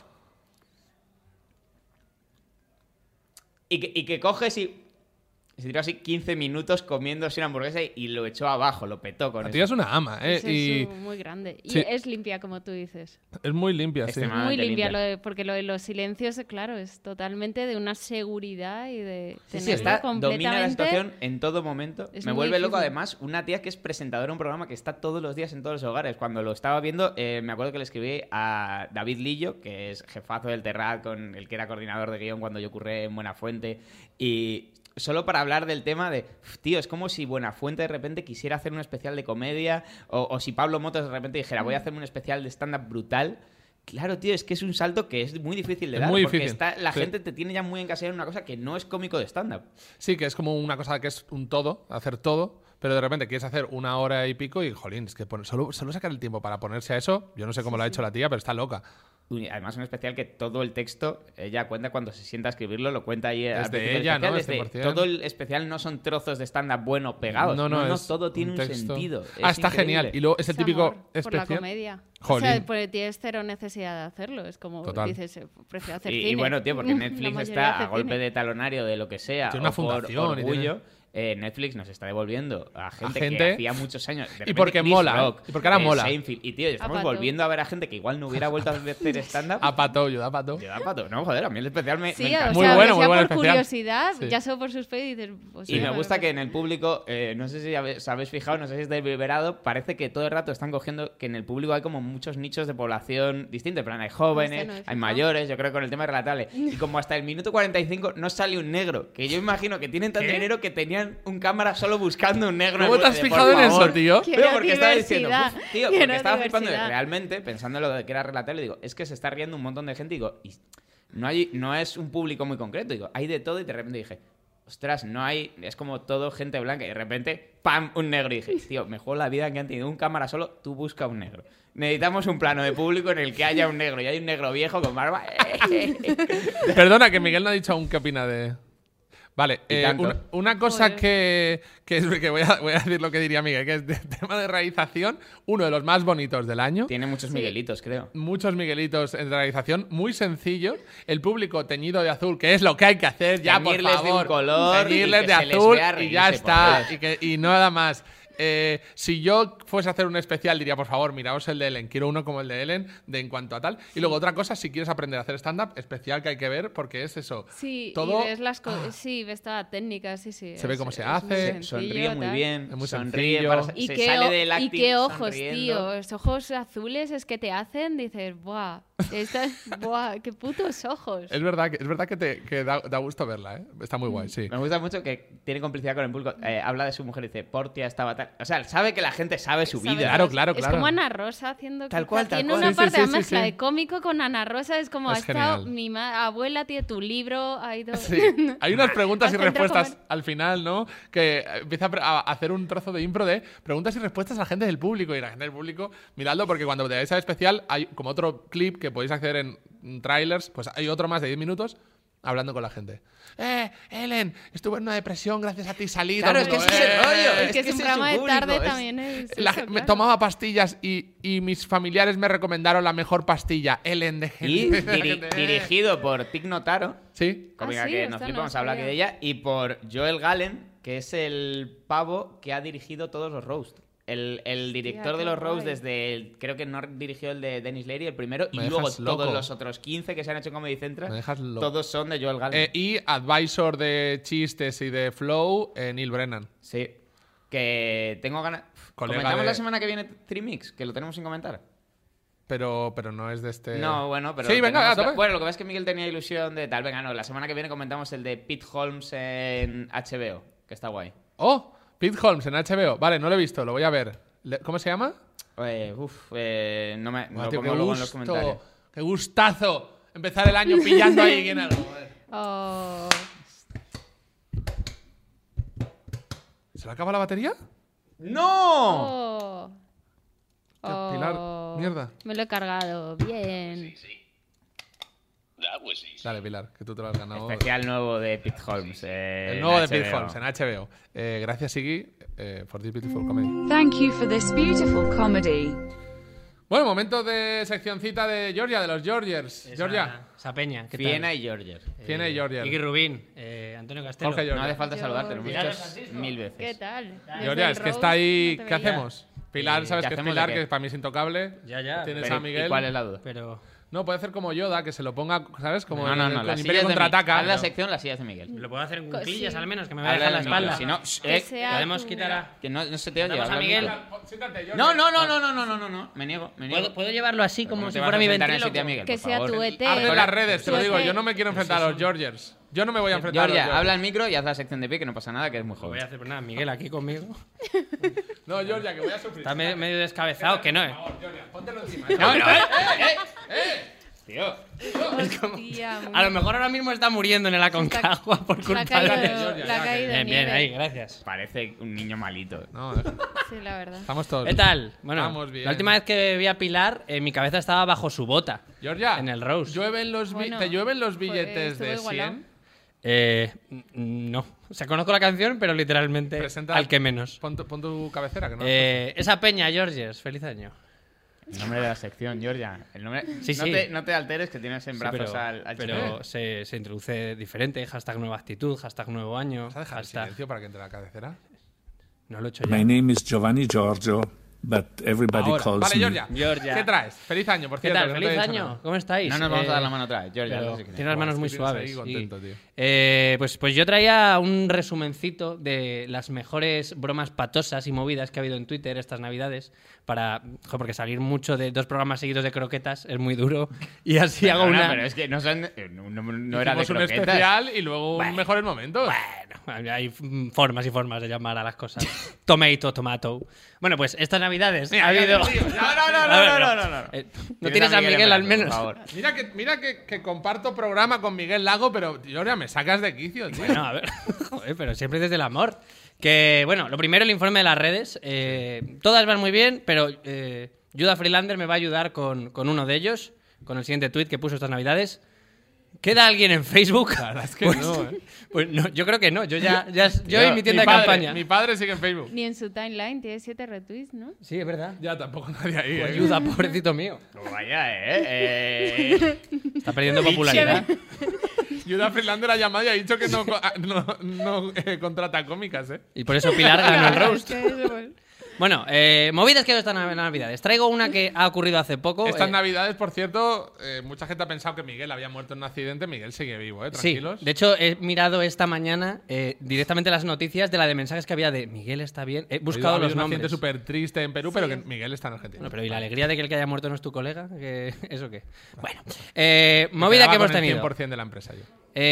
Y que coges y se tiró así 15 minutos comiéndose una hamburguesa y lo echó abajo, lo petó con eso. La tía es una ama, ¿eh? Es muy grande. Y sí, es limpia, como tú dices. es muy limpia, sí. Muy limpia, porque lo de los silencios, claro, es totalmente de una seguridad y de tenerlo completamente... domina la situación en todo momento. Me vuelve loco, difícil. además, una tía que es presentadora de un programa que está todos los días en todos los hogares. Cuando lo estaba viendo, me acuerdo que le escribí a David Lillo, que es jefazo del Terrat, con el que era coordinador de guión cuando yo curré en Buenafuente, y... solo para hablar del tema de, tío, es como si Buenafuente de repente quisiera hacer un especial de comedia o si Pablo Motos de repente dijera, voy a hacerme un especial de stand-up brutal. Claro, tío, es que es un salto que es muy difícil de dar porque la gente te tiene ya muy encasillado en una cosa que no es cómico de stand-up. Sí, que es como una cosa que es un todo, hacer todo, pero de repente quieres hacer una hora y pico y, jolín, es que solo sacar el tiempo para ponerse a eso, yo no sé cómo lo ha hecho la tía, pero está loca. Además, un especial que todo el texto, ella cuenta cuando se sienta a escribirlo, lo cuenta ahí. Desde ella, ¿no? Todo el especial no son trozos de stand-up bueno pegados. No, todo tiene un sentido. Está genial. Y luego es el típico especial. Por la comedia. Jolín. O sea, pues tienes cero necesidad de hacerlo. Es como dices, prefiero hacer cine. Y bueno, tío, porque Netflix está a golpe de talonario de lo que sea. Tiene una fundación. Por orgullo. Netflix nos está devolviendo a gente que hacía muchos años. Y porque Chris mola. Rock, Y porque ahora mola. Seinfeld. Y tío, estamos volviendo a ver a gente que igual no hubiera vuelto a hacer stand-up. A Pato, yo da Pato. No, joder, a mí el especial me encanta. Muy bueno, muy bueno por especial. Curiosidad, ya solo por sus pelis dices... Pues, y me gusta que en el público, no sé si os habéis fijado, no sé si es deliberado, parece que todo el rato están cogiendo que en el público hay como muchos nichos de población distintos. En plan, hay jóvenes, hay mayores, yo creo que con el tema relatable. Y como hasta el minuto 45 no sale un negro, que yo imagino que tienen tanto dinero que tenían un cámara solo buscando un negro. ¿Cómo te has fijado en eso, tío? Pero porque estaba diciendo, tío, porque estaba flipando realmente, pensando en lo de que era relatable, digo, es que se está riendo un montón de gente, digo, y no es un público muy concreto, digo, hay de todo, y de repente dije, ostras, es como todo gente blanca, y de repente, ¡pam!, un negro, y dije, tío, me juego la vida en que han tenido un cámara solo, tú busca un negro. Necesitamos un plano de público en el que haya un negro, y hay un negro viejo con barba. Perdona, que Miguel no ha dicho aún qué opina de... Vale, Y tanto. una cosa que voy a decir lo que diría Miguel, que es de tema de realización, uno de los más bonitos del año. Tiene muchos Miguelitos, creo. Muchos Miguelitos en realización, muy sencillo. El público teñido de azul, que es lo que hay que hacer ya, por Teñirles de un favor. color Teñirles y de que se les azul vea y reírse, ya por está. Dios. Y nada más. Si yo fuese a hacer un especial, diría, por favor, miraos el de Ellen. Quiero uno como el de Ellen, de en cuanto a tal. Y luego otra cosa, si quieres aprender a hacer stand-up, especial que hay que ver, porque es eso. Sí, todo y ves las cosas. Sí, ves toda la técnica, sí. Se ve cómo se muy hace, sencillo, Sonríe muy tal. bien. Es muy sonríe sencillo. para, Y se qué, sale del y acting qué ojos, sonriendo. tío. Los ojos azules es que te hacen, dices, ¡buah! ¡Buah! ¡Qué putos ojos! Es verdad que da gusto verla, ¿eh? Está muy guay, sí. Me gusta mucho que tiene complicidad con el público. Habla de su mujer y dice, Portia estaba tal. O sea, sabe que la gente sabe su ¿Sabes? vida. Claro. Es como Ana Rosa haciendo Tal quizá. cual, tal Tiene cual. una Sí, parte sí, de sí, mezcla sí. de cómico con Ana Rosa. Es como Es ha estado genial. mi abuela, tiene tu libro, ha ido... Sí. Hay unas preguntas y Has entrado a respuestas comer. al final, ¿no? Que empieza a hacer un trozo de impro de preguntas y respuestas a la gente del público. Y la gente del público, miradlo, porque cuando veáis al especial hay como otro clip que podéis acceder en trailers, pues hay otro más de 10 minutos hablando con la gente. Ellen, estuve en una depresión, gracias a ti salí. Claro, todo el es que mundo, ese es el rollo. Es que es un ese programa su de público, tarde es- también. Es Me eso, claro. tomaba pastillas y mis familiares me recomendaron la mejor pastilla, Ellen de Y gente. dirigido por Tig Notaro, Sí. cómica sí, que esta nos no flipamos la a hablar sabía. de ella, y por Joel Gallen, que es el pavo que ha dirigido todos los roasts. El director qué de los roasts guay. desde creo que no dirigió el de Dennis Leary, el primero, Me y luego dejas loco. todos los otros 15 que se han hecho en Comedy Central, Me dejas loco. todos son de Joel Gallen. Y advisor de chistes y de flow, Neil Brennan. Sí. Que tengo ganas... Colega ¿Comentamos de- la semana que viene Trimix? Que lo tenemos sin comentar. Pero no es de este... No, bueno, pero... Sí, venga, tenemos- a tope. Bueno, lo que pasa es que Miguel tenía ilusión de tal. Venga, no, la semana que viene comentamos el de Pete Holmes en HBO, que está guay. ¡Oh! Pete Holmes en HBO. Vale, no lo he visto, lo voy a ver. ¿Cómo se llama? No me... Buah, lo tío, pongo luego en los comentarios. ¡Qué gustazo! Empezar el año pillando ahí quién algo. Joder. Oh, ¿Se le acaba la batería? ¡No! oh. Hostia, Pilar, Oh. mierda. Me lo he cargado. Bien. Dale, Pilar, que tú te lo has ganado. Especial nuevo de Pete Holmes. El nuevo de Pete Holmes en HBO. Gracias, Iggy, for this beautiful comedy. Thank you for this beautiful comedy. Bueno, momento de seccioncita de Georgia, de los Georgiers. Georgia. Esa peña. ¿qué Fiena tal? y Georgia. Fiena y Georgia. Iggy Rubín, Antonio Castelo. Jorge No Georgia. hace falta saludarte, lo hemos Georgia. dicho 1000 veces. ¿Qué tal? Georgia, es que está ahí. ¿Qué hacemos? Pilar, ¿qué ¿sabes qué es hacemos de Pilar? qué? Que para mí es intocable. Ya. Tienes Pero, a Miguel. ¿y cuál es la duda? Pero No, puede hacer como Yoda, que se lo ponga, ¿sabes? Como No, en las Imperio sillas de contraataca. Haz la sección, las sillas de Miguel. lo puedo hacer en Co- cuclillas sí. al menos, que me va a Habla dejar la al micro, espalda. Si no, Que sea Podemos tu- quitar a... que no se te oye. Mandamos a habla al Miguel. micro. Siéntate, Georgia. No. Me niego. ¿Puedo llevarlo así como ¿Cómo si te fuera vas a mi sentar en el ventríloco? sitio a Miguel, Que por sea favor? tu ET. Arde las redes, te lo Tu digo. ET. Yo no me quiero enfrentar a los Georgiers. Yo no me voy a enfrentar a los Georgia, Georgiers. habla al micro y haz la sección de pie, que no pasa nada, que es muy Lo voy joven. a hacer, pues nada, Miguel aquí conmigo. No, Georgia, que voy a sufrir. Está medio descabezado, que no es. Por favor, Georgia, póntelo encima. Tío. Hostia, A lo mejor ahora mismo está muriendo en el Aconcagua por La ha culpa caído, de... Georgia, la ha ya, caído Bien, nieve. ahí, gracias. Parece un niño malito. No, Sí, la verdad. estamos todos. ¿Qué tal? Bueno, Estamos bien. la última vez que vi a Pilar, mi cabeza estaba bajo su bota. Georgia, En el roast. Bueno, ¿te llueven los pues, billetes de estuvo igualado. 100? No. O sea, conozco la canción, pero literalmente Presenta- al que menos. Pon tu cabecera, que no. Esa peña, Georges, feliz año. El nombre de la sección, Georgia. El nombre... Sí, no, sí. no te alteres, que tienes en Sí, brazos pero al pero se introduce diferente. Hashtag nueva actitud, hashtag nuevo año. ¿Vas a dejar el Hashtag... silencio para que entre la cabecera? No lo he hecho ya. My name is Giovanni Giorgio, but everybody Ahora. calls Vale, me. Georgia. Georgia. ¿Qué traes? Feliz año, por ¿Qué cierto. tal? que no te he ¡Feliz dicho año! nada. ¿Cómo estáis? No nos vamos a dar la mano otra vez, Georgia. Pero no sé qué. tiene las manos Buah, muy es que tienes suaves. ahí contento, tío. Pues yo traía un resumencito de las mejores bromas patosas y movidas que ha habido en Twitter estas navidades. Porque salir mucho de 2 programas seguidos de croquetas es muy duro. Y así hago Perdona, una... pero es que no son... No era de Hicimos un croquetas. especial y luego un mejores momentos. Bueno, hay formas y formas de llamar a las cosas. Tomato. Bueno, pues estas navidades ha habido... No. ¿No tienes a Miguel al Por menos? favor. Mira que comparto programa con Miguel Lago, pero Georgia, me sacas de quicio, tío. Bueno, a ver, joder, pero siempre desde el amor. Que, bueno, lo primero, el informe de las redes. Todas van muy bien, pero Judah Freelander me va a ayudar con uno de ellos, con el siguiente tweet que puso estas navidades. ¿Queda alguien en Facebook? La verdad es que Pues- no, ¿eh? Pues no, yo creo que no. Yo en mi tienda de campaña. Mi padre sigue en Facebook. Ni en su timeline tiene 7 retweets, ¿no? Sí, es verdad. Ya, tampoco nadie ahí, Pues ¿eh? ayuda, pobrecito mío. Pues vaya, Está perdiendo popularidad. Yuda Freelander ha llamado y ha dicho que no contrata cómicas, ¿eh? Y por eso Pilar ganó el roast. Es que eso, pues. Bueno, movidas que hay estas navidades. Traigo una que ha ocurrido hace poco. Estas navidades, por cierto, mucha gente ha pensado que Miguel había muerto en un accidente. Miguel sigue vivo, ¿eh? Sí, Tranquilos. de hecho he mirado esta mañana directamente las noticias de la de mensajes que había de Miguel está bien. He buscado Ha habido los un nombres. accidente súper triste en Perú, pero que Miguel está en Argentina. Bueno, pero ¿y la alegría de que el que haya muerto no es tu colega? ¿Eso qué? Bueno, movida que hemos tenido. 100% de la empresa yo.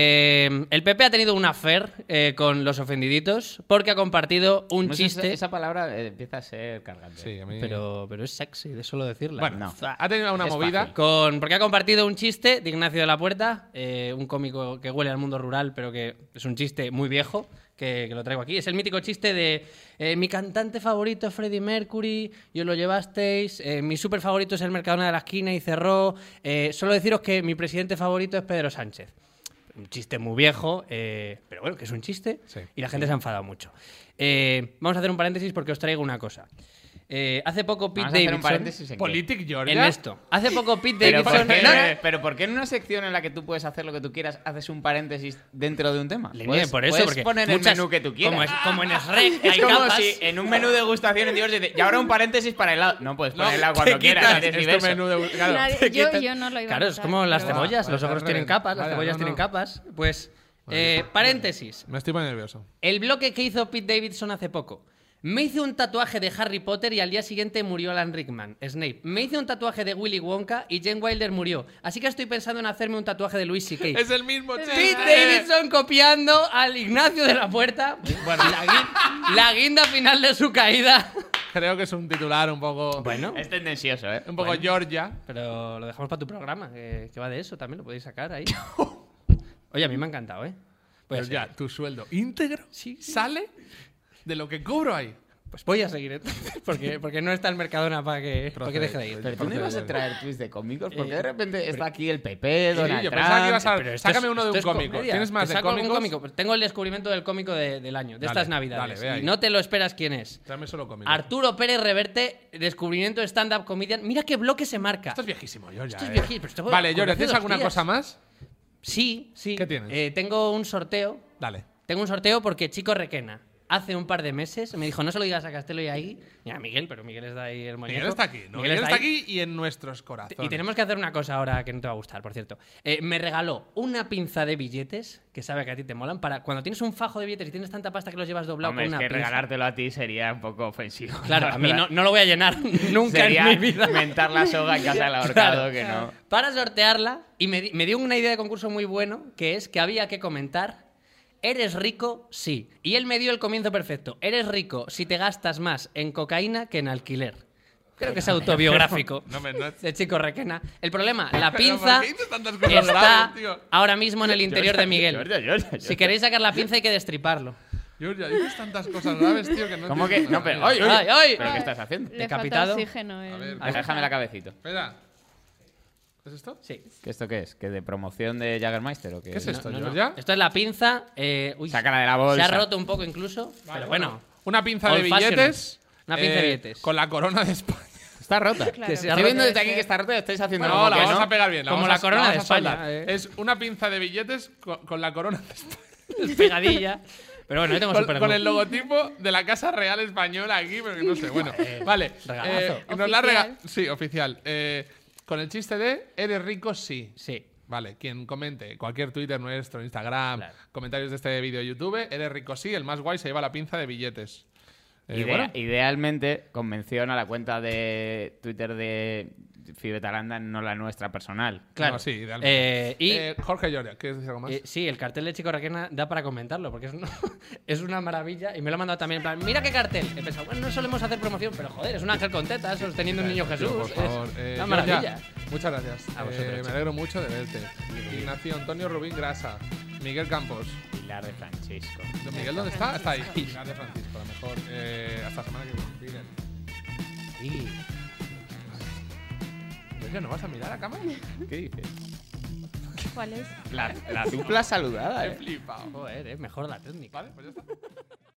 El PP ha tenido un affair con los ofendiditos porque ha compartido un chiste. Esa palabra empieza a ser cargante. Sí, a mí... Pero es sexy de solo decirla. Bueno, No. ha tenido una Es movida. fácil. Porque ha compartido un chiste de Ignacio de la Puerta, un cómico que huele al mundo rural, pero que es un chiste muy viejo, que lo traigo aquí. Es el mítico chiste de mi cantante favorito es Freddie Mercury, y os lo llevasteis, mi súper favorito es el Mercadona de la esquina y cerró. Solo deciros que mi presidente favorito es Pedro Sánchez. Un chiste muy viejo, pero bueno, que es un chiste, Sí. y la gente se ha enfadado mucho. Vamos a hacer un paréntesis porque os traigo una cosa. Hace poco Pete Vamos a hacer un Davidson... paréntesis en qué. Politic Georgia. En esto. Hace poco Pete Pero Davidson... pero ¿por qué en una sección en la que tú puedes hacer lo que tú quieras haces un paréntesis dentro de un tema? Leñe, por eso, puedes porque poner muchas- el menú que tú quieras. Como en Shrek Es hay como capas. si en un menú de gustación en Dios dice, y ahora un paréntesis para helado. No, puedes poner helado cuando te quieras. quitas tienes este diverso. menú de... Claro. Nadie- yo no lo iba a Claro, es notar, como las pero- cebollas. Vale, Los ogros vale, tienen vale. capas, las Vale, cebollas no, tienen no. capas. Pues, paréntesis. Me estoy poniendo nervioso. El bloque que hizo Pete Davidson hace poco. Me hice un tatuaje de Harry Potter y al día siguiente murió Alan Rickman, Snape. Me hice un tatuaje de Willy Wonka y Jane Wilder murió. Así que estoy pensando en hacerme un tatuaje de Louis C.K. Es el mismo chiste. Pete Davidson copiando al Ignacio de la Puerta. Bueno, la guinda final de su caída. Creo que es un titular un poco... Bueno, Es tendencioso, ¿eh? Un poco Georgia. pero lo dejamos para tu programa, que va de eso también, lo podéis sacar ahí. Oye, a mí me ha encantado, ¿eh? Voy a Pero ya, seguir. tu sueldo íntegro Sí. sale de lo que cobro ahí. Pues voy a seguir entonces, porque no está el Mercadona para que deje de ir. Pero tú no ibas a traer tweets de cómicos, porque de repente está aquí el PP, Donald yo Trump. pensaba que ibas a... Pero esto Sácame es- uno de esto un es cómico. comedia. ¿Tienes más Te de saco algún cómicos? cómico. Tengo el descubrimiento del cómico del año, de Dale, estas navidades. dale, ve ahí. Y no te lo esperas quién es. Tráeme solo cómicos. Arturo Pérez Reverte, descubrimiento stand-up comedian. Mira qué bloque se marca. Esto es viejísimo, Georgia. Esto es viejísimo, pero esto Vale, ocurrió Georgia, hace ¿tienes 2 alguna días. cosa más? Sí, sí. ¿Qué tienes? Tengo un sorteo. Dale. Tengo un sorteo porque Chico Requena, hace un par de meses, me dijo, no se lo digas a Castelo y ahí. Mira, Miguel, pero Miguel está ahí el muñeco. Miguel está aquí, ¿no? Miguel está aquí y en nuestros corazones. Y tenemos que hacer una cosa ahora que no te va a gustar, por cierto. Me regaló una pinza de billetes, que sabe que a ti te molan, para cuando tienes un fajo de billetes y tienes tanta pasta que los llevas doblado Hombre, con es una que pinza. regalártelo a ti sería un poco ofensivo. Claro, la a mí verdad. no lo voy a llenar nunca Sería en mi vida. mentar la soga en casa del ahorcado, Claro. que no. Para sortearla, y me dio una idea de concurso muy bueno, que es que había que comentar: ¿eres rico? Sí. Y él me dio el comienzo perfecto. ¿Eres rico si te gastas más en cocaína que en alquiler? Creo que es autobiográfico. No. De Chico Requena. El problema, la Pero pinza ¿por qué dices tantas cosas está graves, tío? ahora mismo en el interior de Miguel. Georgia. Si queréis sacar la pinza hay que destriparlo. Georgia, dices tantas cosas graves, tío, que no... ¿Cómo que? No, pero. ¡Ay, ¡Ay, ay! ¿Pero qué estás haciendo? Le Decapitado. falta oxígeno. A ver, Déjame la cabecito. Espera. ¿Es esto? Sí. ¿Qué esto qué es? ¿Que de promoción de Jagermeister o qué? ¿Qué es esto, No, no. Georgia? Esto es la pinza. Uy, Sácala de la se bolsa. ha roto un poco incluso. pero bueno. Una pinza de Old fashioned. billetes. Una pinza de billetes. Con la corona de España. Está rota. Claro. Que se ha Estoy viendo roto. desde aquí que está rota y estáis haciendo No, como la que vamos no. a pegar bien. Como vamos la a- corona la de vamos a España, soldar. Es una pinza de billetes con la corona de España. Pegadilla. Pero bueno, yo tengo super Con el logotipo de la Casa Real Española aquí, pero que no sé. Bueno, vale. regalazo. Nos la Oficial. Sí, oficial. Con el chiste de ¿eres rico? Sí. Sí. Vale, quien comente, cualquier Twitter nuestro, Instagram, Claro. comentarios de este vídeo de YouTube, eres rico sí, el más guay se lleva la pinza de billetes. Bueno, Idealmente, convención a la cuenta de Twitter de Fibetalanda, no la nuestra personal. Claro. No, sí, idealmente. Y Jorge Lloria, ¿quieres decir algo más? sí, el cartel de Chico Requena da para comentarlo, porque es una maravilla. Y me lo ha mandado también en plan, mira qué cartel. He pensado, bueno, no solemos hacer promoción, pero joder, es un ángel con tetas sosteniendo un niño Jesús. Por favor, Es una Georgia, maravilla. muchas gracias. A vosotros, me chicos. alegro mucho de verte. Ignacio Antonio Rubín Grasa, Miguel Campos. Pilar de Francisco. ¿Miguel dónde está? Está ahí. Pilar de Francisco, a lo mejor. Hasta la semana que viene. Sí. Georgia, ¿no vas a mirar a cámara? ¿Qué dices? ¿Cuál es? La dupla saludada, He flipado. Joder, mejor la técnica. Vale, pues ya está.